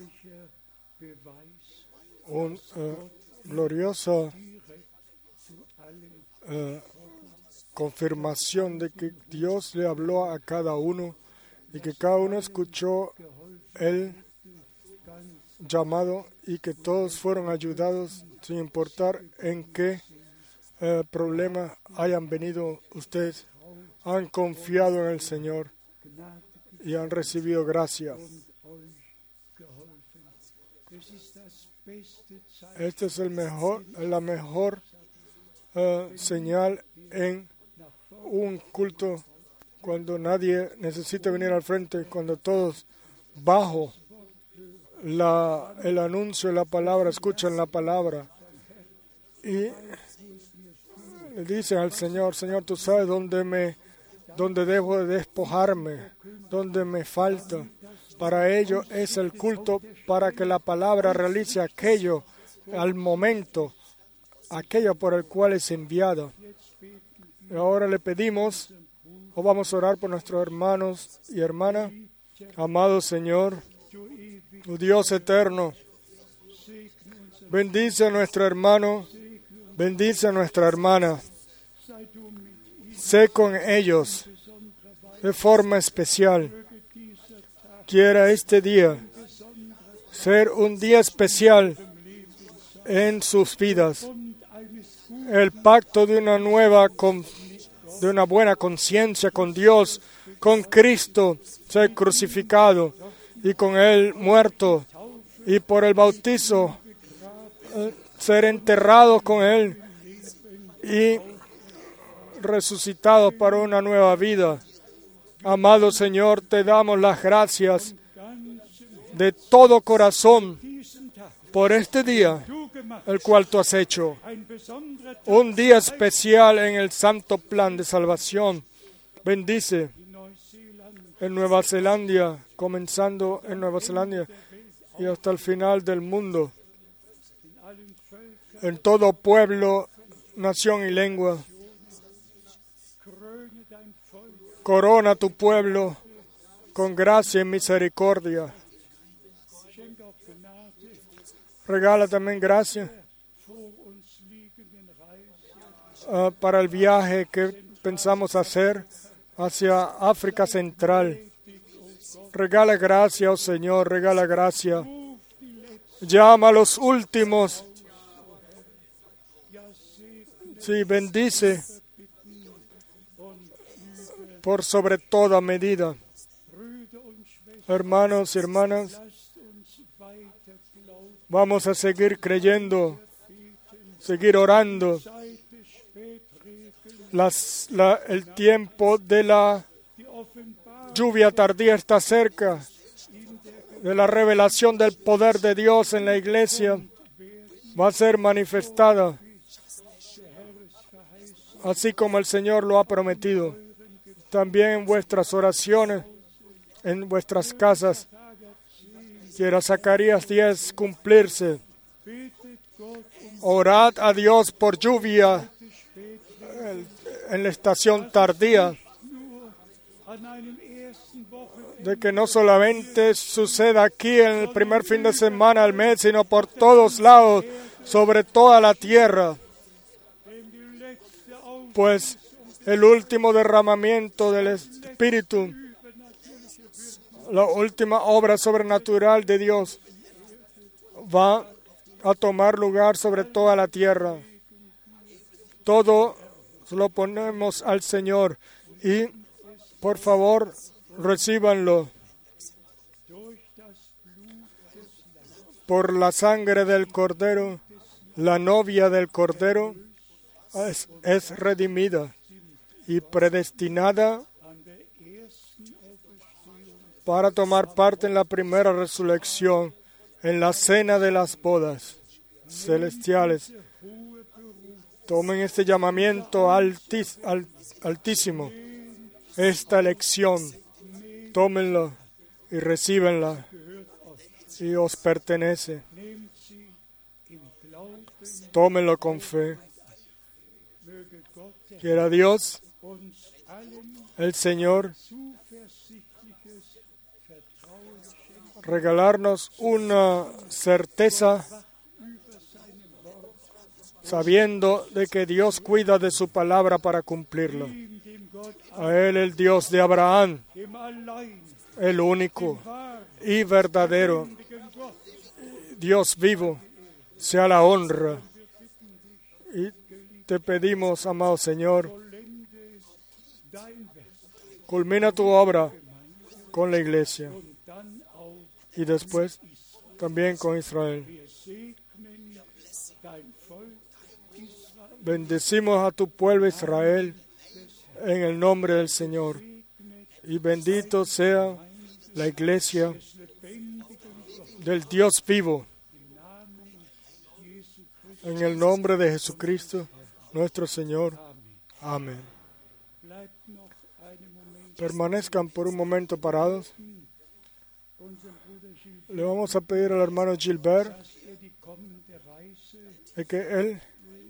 Un uh, glorioso uh, confirmación de que Dios le habló a cada uno y que cada uno escuchó el llamado y que todos fueron ayudados sin importar en qué eh, problema hayan venido ustedes. Han confiado en el Señor y han recibido gracia. Esta es el mejor, la mejor uh, señal en un culto, cuando nadie necesita venir al frente, cuando todos bajo la, el anuncio de la palabra escuchan la palabra y le dicen al Señor: Señor, tú sabes dónde me, dónde debo de despojarme, dónde me falta. Para ello es el culto, para que la palabra realice aquello al momento, aquello por el cual es enviado. Y ahora le pedimos, o vamos a orar por nuestros hermanos y hermanas. Amado Señor, tu Dios eterno, bendice a nuestro hermano, bendice a nuestra hermana. Sé con ellos de forma especial. Quiera este día ser un día especial en sus vidas. El pacto de una nueva, de una buena conciencia con Dios, con Cristo, ser crucificado y con Él muerto, y por el bautizo ser enterrados con Él y resucitados para una nueva vida. Amado Señor, te damos las gracias de todo corazón por este día, el cual tú has hecho. Un día especial en el santo plan de salvación. Bendice en Nueva Zelanda, comenzando en Nueva Zelanda y hasta el final del mundo, en todo pueblo, nación y lengua. Corona tu pueblo con gracia y misericordia. Regala también gracia uh, para el viaje que pensamos hacer hacia África Central. Regala gracia, oh Señor, regala gracia. Llama a los últimos. Sí, bendice por sobre toda medida. Hermanos y hermanas, vamos a seguir creyendo, seguir orando. Las, la, el tiempo de la lluvia tardía está cerca, de la revelación del poder de Dios en la iglesia va a ser manifestada, así como el Señor lo ha prometido. También en vuestras oraciones, en vuestras casas, quiera Zacarías diez cumplirse. Orad a Dios por lluvia en la estación tardía, de que no solamente suceda aquí en el primer fin de semana del mes, sino por todos lados, sobre toda la tierra. Pues el último derramamiento del Espíritu, la última obra sobrenatural de Dios, va a tomar lugar sobre toda la tierra. Todo lo ponemos al Señor y, por favor, recíbanlo. Por la sangre del Cordero, la novia del Cordero es, es redimida y predestinada para tomar parte en la primera resurrección, en la cena de las bodas celestiales. Tomen este llamamiento altis, alt, altísimo, esta elección, tómenlo y recíbenla, y os pertenece. Tómenlo con fe. Quiera Dios, el Señor, regalarnos una certeza sabiendo de que Dios cuida de su palabra para cumplirlo. A Él, el Dios de Abraham, el único y verdadero Dios vivo, sea la honra. Y te pedimos, amado Señor, culmina tu obra con la iglesia y después también con Israel. Bendecimos a tu pueblo Israel en el nombre del Señor. Y bendito sea la iglesia del Dios vivo. En el nombre de Jesucristo, nuestro Señor. Amén. Permanezcan por un momento parados. Le vamos a pedir al hermano Gilbert de que él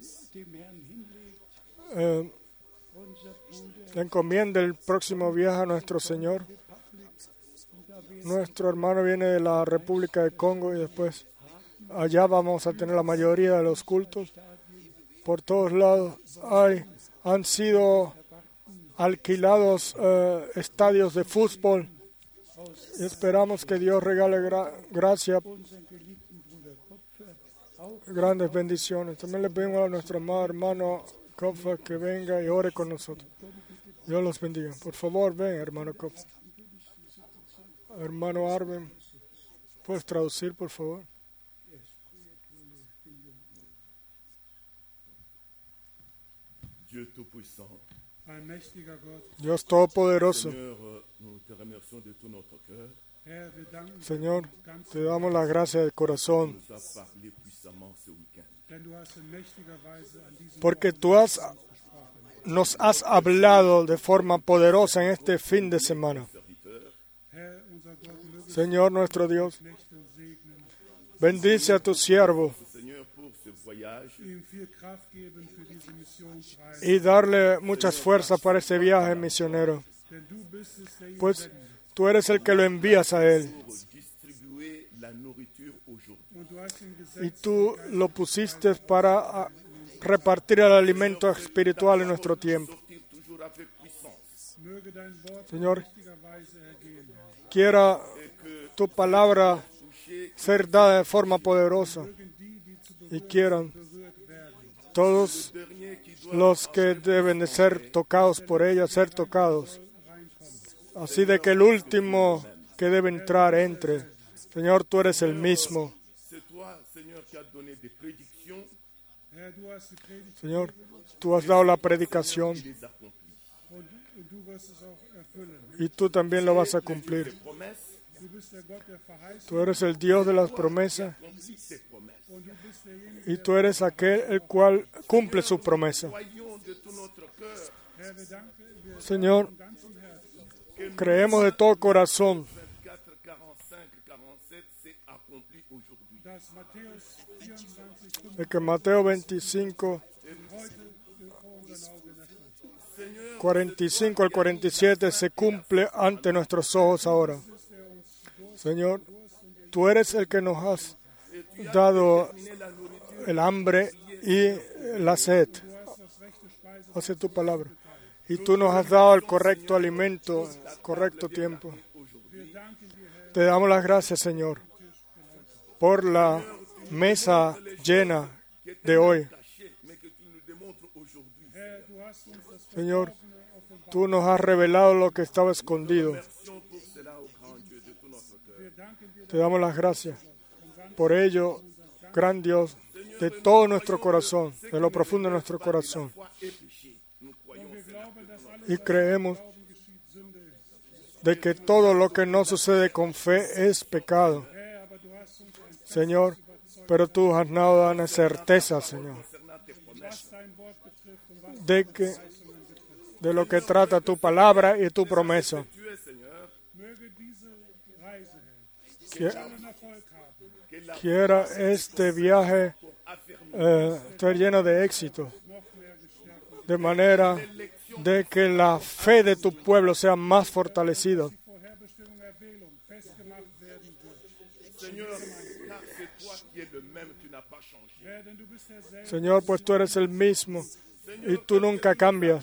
eh, encomiende el próximo viaje a nuestro Señor. Nuestro hermano viene de la República de Congo y después allá vamos a tener la mayoría de los cultos. Por todos lados hay, han sido alquilados eh, estadios de fútbol. Y esperamos que Dios regale gra- gracia, grandes bendiciones. También le pedimos a nuestro amado hermano Kopfer que venga y ore con nosotros. Dios los bendiga. Por favor, ven, hermano Kopfer. Hermano Arben, ¿puedes traducir, por favor? Dios Todopoderoso, Señor, te damos la gracia de corazón, porque tú has, nos has hablado de forma poderosa en este fin de semana. Señor nuestro Dios, bendice a tu siervo y darle muchas fuerzas para ese viaje misionero, pues tú eres el que lo envías a él y tú lo pusiste para repartir el alimento espiritual en nuestro tiempo. Señor, quiera tu palabra ser dada de forma poderosa y quieran todos los que deben de ser tocados por ella, ser tocados. Así de que el último que debe entrar, entre. Señor, tú eres el mismo. Señor, tú has dado la predicación y tú también lo vas a cumplir. Tú eres el Dios de las promesas y tú eres aquel el cual cumple su promesa. Señor, creemos de todo corazón de que Mateo veinticinco, cuarenta y cinco al cuarenta y siete se cumple ante nuestros ojos ahora. Señor, tú eres el que nos has dado el hambre y la sed hacia tu palabra. Y tú nos has dado el correcto alimento, correcto tiempo. Te damos las gracias, Señor, por la mesa llena de hoy. Señor, tú nos has revelado lo que estaba escondido. Te damos las gracias. Por ello, gran Dios, de todo nuestro corazón, de lo profundo de nuestro corazón. Y creemos de que todo lo que no sucede con fe es pecado. Señor, pero tú has dado una certeza, Señor, de que de lo que trata tu palabra y tu promesa. Quiera este viaje eh, estar lleno de éxito, de manera de que la fe de tu pueblo sea más fortalecida Señor, pues tú eres el mismo y tú nunca cambias.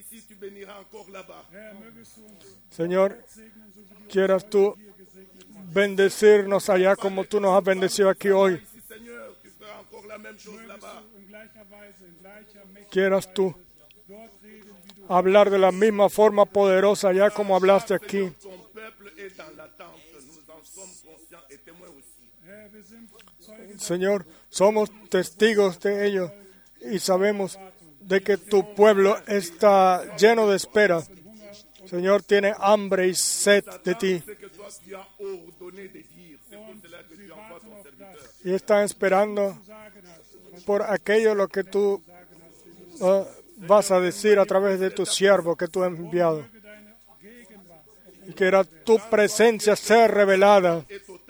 Señor, quieras tú bendecirnos allá como tú nos has bendecido aquí hoy. Quieras tú hablar de la misma forma poderosa allá como hablaste aquí. Señor, somos testigos de ello y sabemos de que tu pueblo está lleno de espera. Señor, tiene hambre y sed de ti. Y están esperando por aquello lo que tú uh, vas a decir a través de tu siervo que tú has enviado. Y que era tu presencia ser revelada.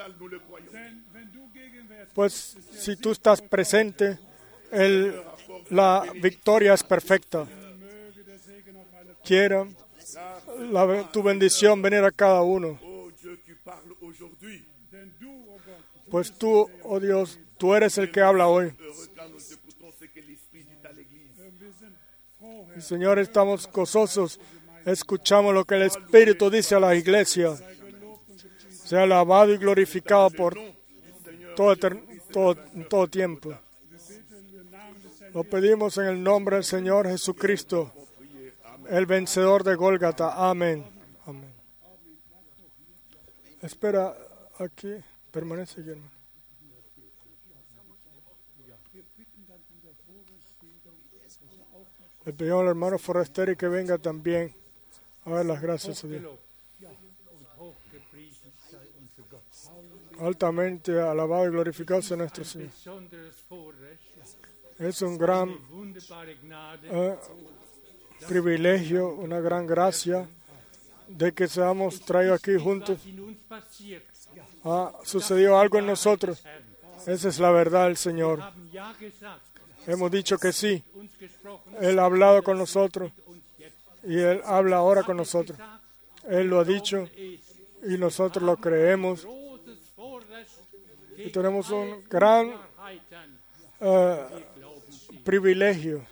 Pues si tú estás presente, el, la victoria es perfecta. Quiera la, tu bendición venir a cada uno. Pues tú, oh Dios, tú eres el que habla hoy. Y, Señor, estamos gozosos. Escuchamos lo que el Espíritu dice a la iglesia. Sea alabado y glorificado por todo, todo, todo tiempo. Lo pedimos en el nombre del Señor Jesucristo, el vencedor de Gólgata. Amén. Amén. Espera aquí. Permanece aquí, hermano. Le pedimos al hermano Forestieri que venga también a dar las gracias a Dios. Altamente alabado y glorificado sea nuestro Señor. Es un gran uh, privilegio, una gran gracia de que seamos traídos aquí juntos. Ha sucedido algo en nosotros. Esa es la verdad del Señor. Hemos dicho que sí. Él ha hablado con nosotros y Él habla ahora con nosotros. Él lo ha dicho y nosotros lo creemos. Y tenemos un gran uh, privilegio.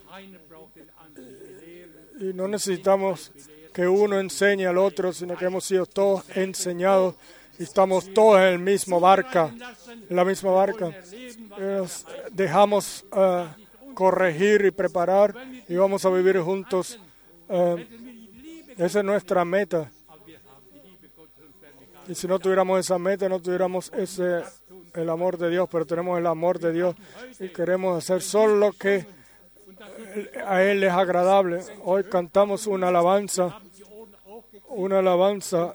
Y no necesitamos que uno enseñe al otro, sino que hemos sido todos enseñados. Y estamos todos en el mismo barca, en la misma barca. Nos dejamos uh, corregir y preparar y vamos a vivir juntos. Uh, esa es nuestra meta. Y si no tuviéramos esa meta, no tuviéramos ese el amor de Dios, pero tenemos el amor de Dios y queremos hacer solo lo que a Él es agradable. Hoy cantamos una alabanza, una alabanza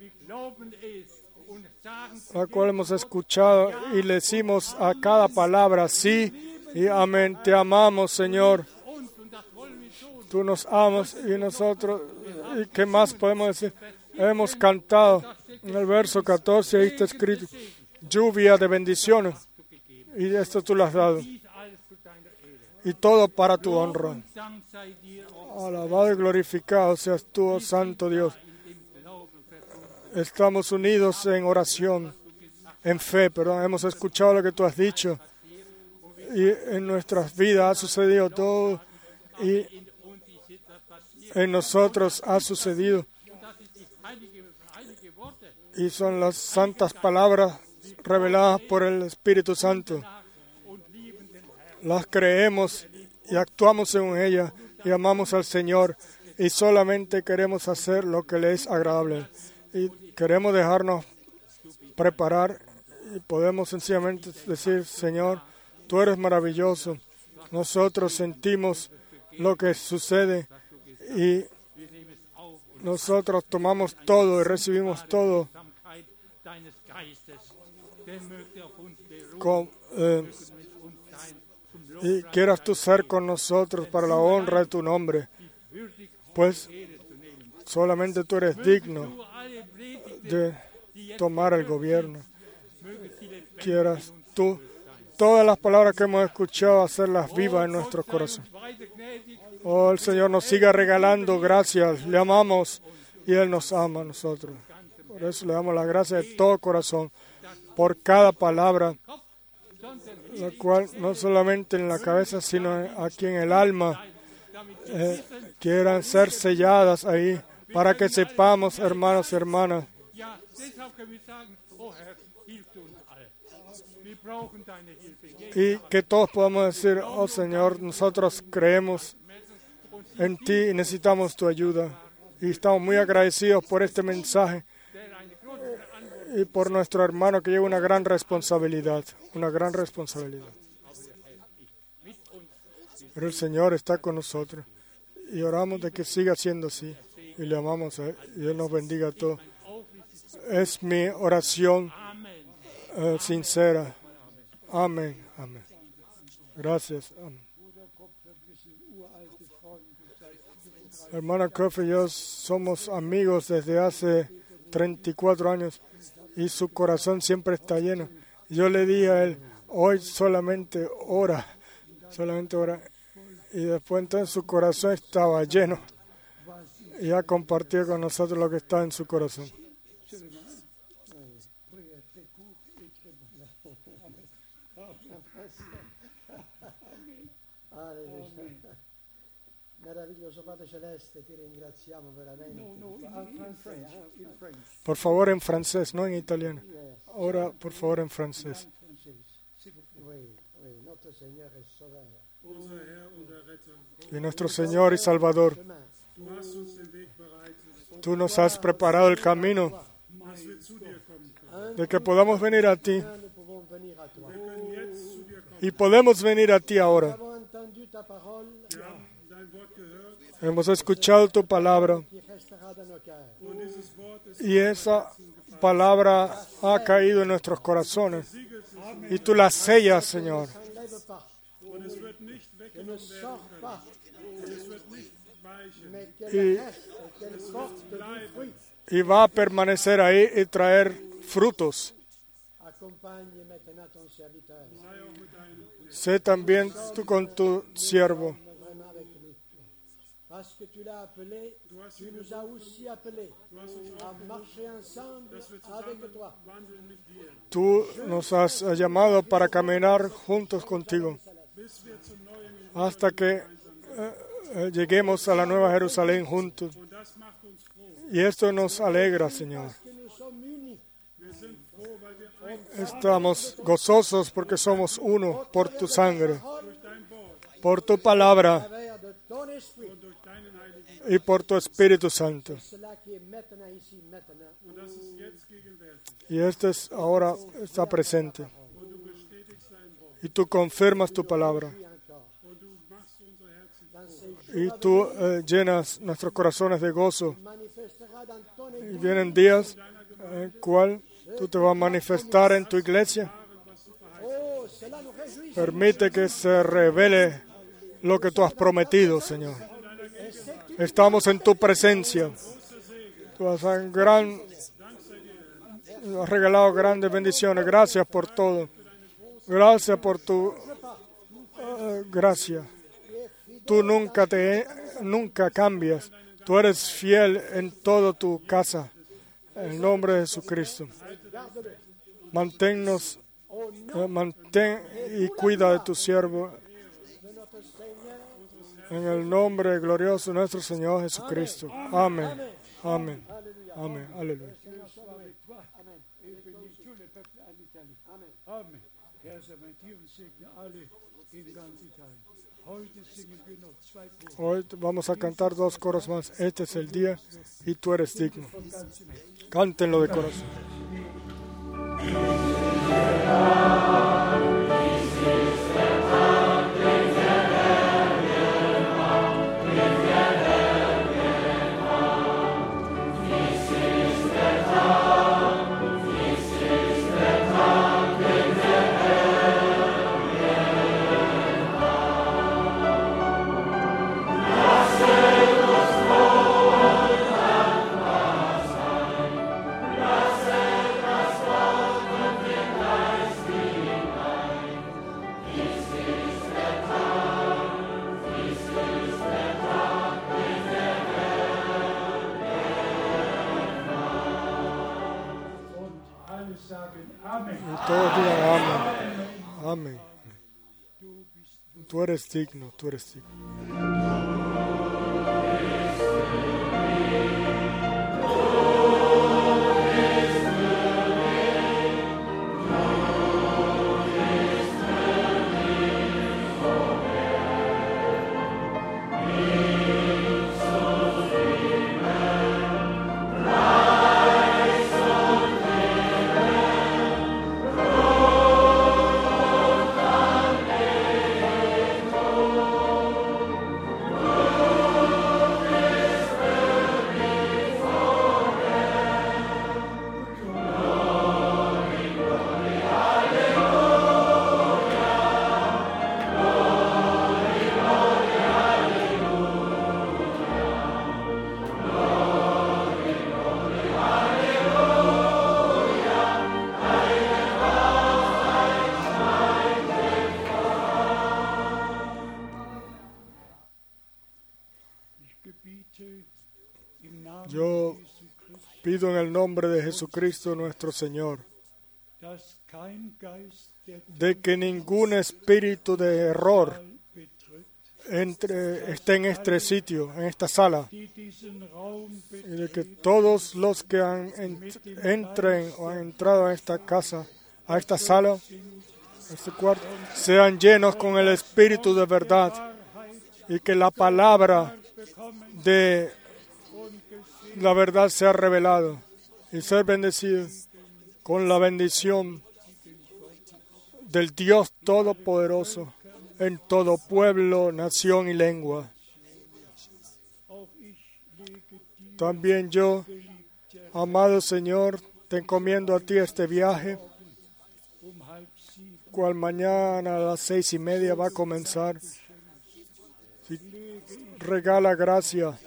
la cual hemos escuchado y le decimos a cada palabra sí y amén. Te amamos, Señor. Tú nos amas y nosotros, ¿y qué más podemos decir? Hemos cantado en el verso catorce, ahí está escrito, lluvia de bendiciones, y esto tú lo has dado. Y todo para tu honra. Alabado y glorificado seas tú, oh Santo Dios. Estamos unidos en oración, en fe, perdón. Hemos escuchado lo que tú has dicho. Y en nuestras vidas ha sucedido todo. Y en nosotros ha sucedido. Y son las santas palabras reveladas por el Espíritu Santo. Las creemos y actuamos en ellas y amamos al Señor. Y solamente queremos hacer lo que le es agradable. Y queremos dejarnos preparar y podemos sencillamente decir, Señor, tú eres maravilloso. Nosotros sentimos lo que sucede y nosotros tomamos todo y recibimos todo con, eh, y quieras tú ser con nosotros para la honra de tu nombre, pues solamente tú eres digno de tomar el gobierno. Quieras tú todas las palabras que hemos escuchado hacerlas vivas en nuestro corazón. Oh, el Señor nos siga regalando gracias. Le amamos y Él nos ama a nosotros. Por eso le damos las gracias de todo corazón por cada palabra la cual no solamente en la cabeza, sino aquí en el alma, eh, quieran ser selladas ahí, para que sepamos, hermanos y hermanas, y que todos podamos decir, oh Señor, nosotros creemos en ti y necesitamos tu ayuda. Y estamos muy agradecidos por este mensaje y por nuestro hermano que lleva una gran responsabilidad, una gran responsabilidad. Pero el Señor está con nosotros y oramos de que siga siendo así y le amamos a Él y Él nos bendiga a todos. Es mi oración uh, sincera. Amén, amén. Gracias, amén. Hermana Koff y yo somos amigos desde hace treinta y cuatro años y su corazón siempre está lleno. Yo le dije a él, hoy solamente ora, solamente ora. Y después entonces su corazón estaba lleno y ha compartido con nosotros lo que está en su corazón. Meraviglioso Padre Celeste, ti ringraziamo veramente. Por favor, en francés, no en italiano. Ahora, por favor, en francés. Y nuestro Señor y Salvador, tú nos has preparado el camino de que podamos venir a ti. Y podemos venir a ti ahora. Hemos escuchado tu palabra y esa palabra ha caído en nuestros corazones y tú la sellas, Señor. Y, y va a permanecer ahí y traer frutos. Sé también tú con tu siervo. Parce que tu l'as appelé, tu nous as aussi appelés à marcher ensemble avec toi. Tú nos has llamado para caminar juntos contigo hasta que eh, lleguemos a la Nueva Jerusalén juntos. Y esto nos alegra, Señor. Estamos gozosos porque somos uno por tu sangre, por tu palabra y por tu Espíritu Santo. Y este es ahora está presente. Y tú confirmas tu palabra. Y tú eh, llenas nuestros corazones de gozo. Y vienen días en el cual tú te vas a manifestar en tu iglesia. Permite que se revele lo que tú has prometido, Señor. Estamos en tu presencia. Tú has, gran, has regalado grandes bendiciones. Gracias por todo. Gracias por tu uh, gracia. Tú nunca, te, nunca cambias. Tú eres fiel en toda tu casa. En el nombre de Jesucristo. Manténnos, uh, mantén y cuida de tu siervo. En el nombre glorioso de nuestro Señor Jesucristo. Amén. Amén. Amén. Aleluya. Hoy vamos a cantar dos coros más. Este es el día y tú eres digno. Cántenlo de corazón. Y todos digan amén. Amén. Tú eres digno, tú eres digno. Yo pido en el nombre de Jesucristo nuestro Señor, de que ningún espíritu de error entre, esté en este sitio, en esta sala, y de que todos los que han ent, entren o han entrado a esta casa, a esta sala, a este cuarto, sean llenos con el espíritu de verdad, y que la palabra de la verdad sea revelado y ser bendecido con la bendición del Dios Todopoderoso en todo pueblo, nación y lengua. También yo, amado Señor, te encomiendo a ti este viaje, cual mañana a las seis y media va a comenzar. Si regala gracia.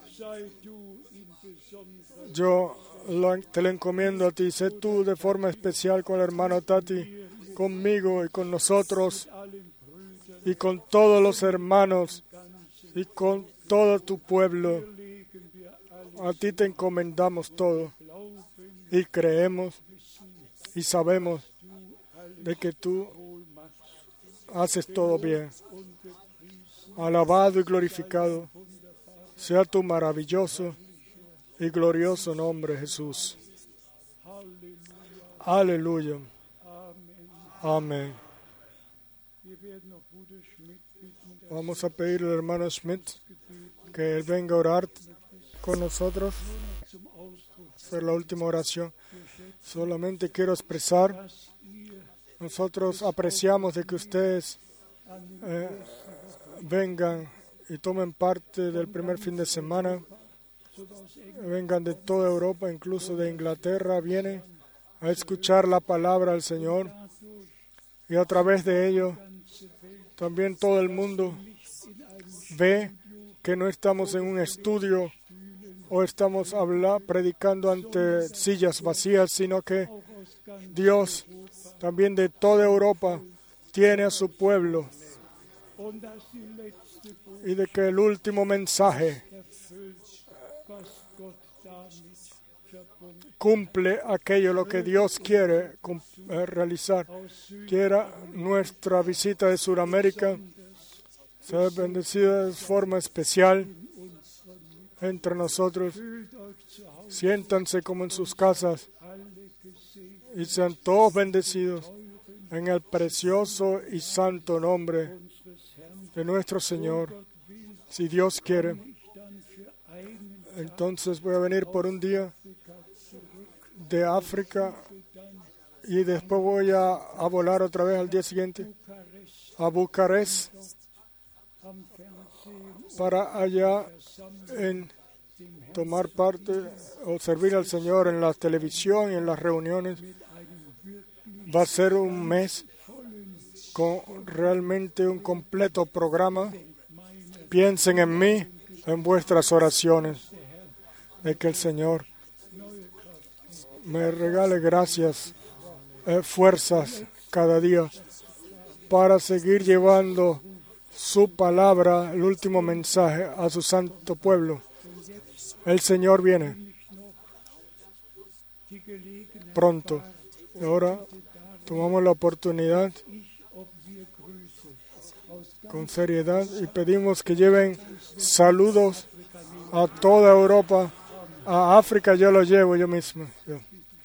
Yo lo, te lo encomiendo a ti. Sé tú de forma especial con el hermano Tati, conmigo y con nosotros, y con todos los hermanos, y con todo tu pueblo. A ti te encomendamos todo, y creemos, y sabemos de que tú haces todo bien. Alabado y glorificado sea tu maravilloso y glorioso nombre, Jesús. Aleluya. Amén. Vamos a pedirle al hermano Schmidt que él venga a orar con nosotros. Hacer la última oración. Solamente quiero expresar, nosotros apreciamos de que ustedes eh, vengan y tomen parte del primer fin de semana. Vengan de toda Europa, incluso de Inglaterra, vienen a escuchar la palabra del Señor, y a través de ello también todo el mundo ve que no estamos en un estudio o estamos habla, predicando ante sillas vacías, sino que Dios también de toda Europa tiene a su pueblo, y de que el último mensaje cumple aquello lo que Dios quiere realizar. Quiera nuestra visita de Sudamérica sea bendecida de forma especial entre nosotros. Siéntanse como en sus casas y sean todos bendecidos en el precioso y santo nombre de nuestro Señor. Si Dios quiere, entonces voy a venir por un día de África y después voy a, a volar otra vez al día siguiente a Bucarest para allá en tomar parte o servir al Señor en la televisión y en las reuniones. Va a ser un mes con realmente un completo programa. Piensen en mí, en vuestras oraciones, de que el Señor me regale gracias, eh, fuerzas cada día para seguir llevando su palabra, el último mensaje a su santo pueblo. El Señor viene pronto. Ahora tomamos la oportunidad con seriedad y pedimos que lleven saludos a toda Europa. A África yo lo llevo yo mismo. Yo.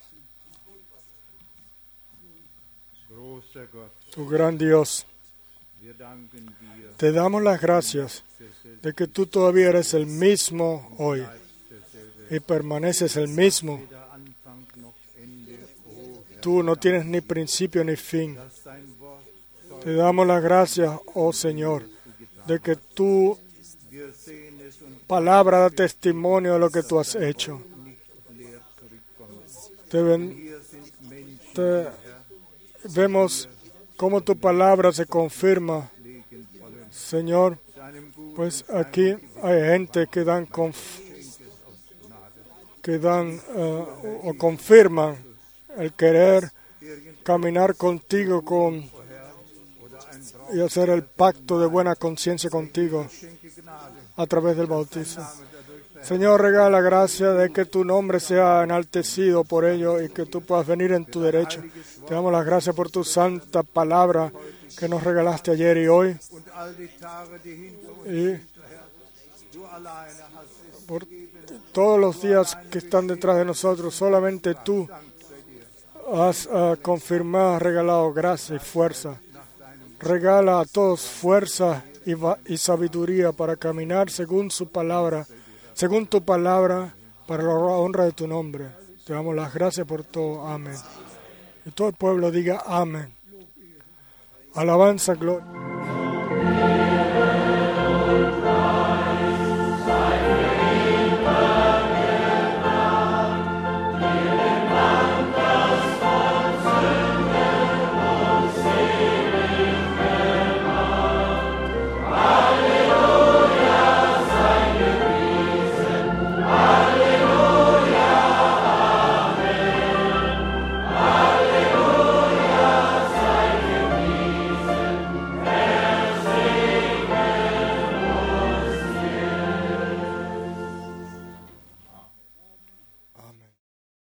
Tu gran Dios, te damos las gracias de que tú todavía eres el mismo hoy y permaneces el mismo. Tú no tienes ni principio ni fin. Te damos las gracias, oh Señor, de que tu palabra da testimonio de lo que tú has hecho. Te, ven, te vemos cómo tu palabra se confirma, Señor. Pues aquí hay gente que dan, conf, que dan uh, o confirman el querer caminar contigo con, y hacer el pacto de buena conciencia contigo a través del bautismo. Señor, regala gracia de que tu nombre sea enaltecido por ello y que tú puedas venir en tu derecho. Te damos las gracias por tu santa palabra que nos regalaste ayer y hoy. Y por todos los días que están detrás de nosotros, solamente tú has uh, confirmado, regalado gracia y fuerza. Regala a todos fuerza y, y sabiduría para caminar según su palabra, según tu palabra, para la honra de tu nombre. Te damos las gracias por todo. Amén. Y todo el pueblo diga amén. Alabanza, gloria.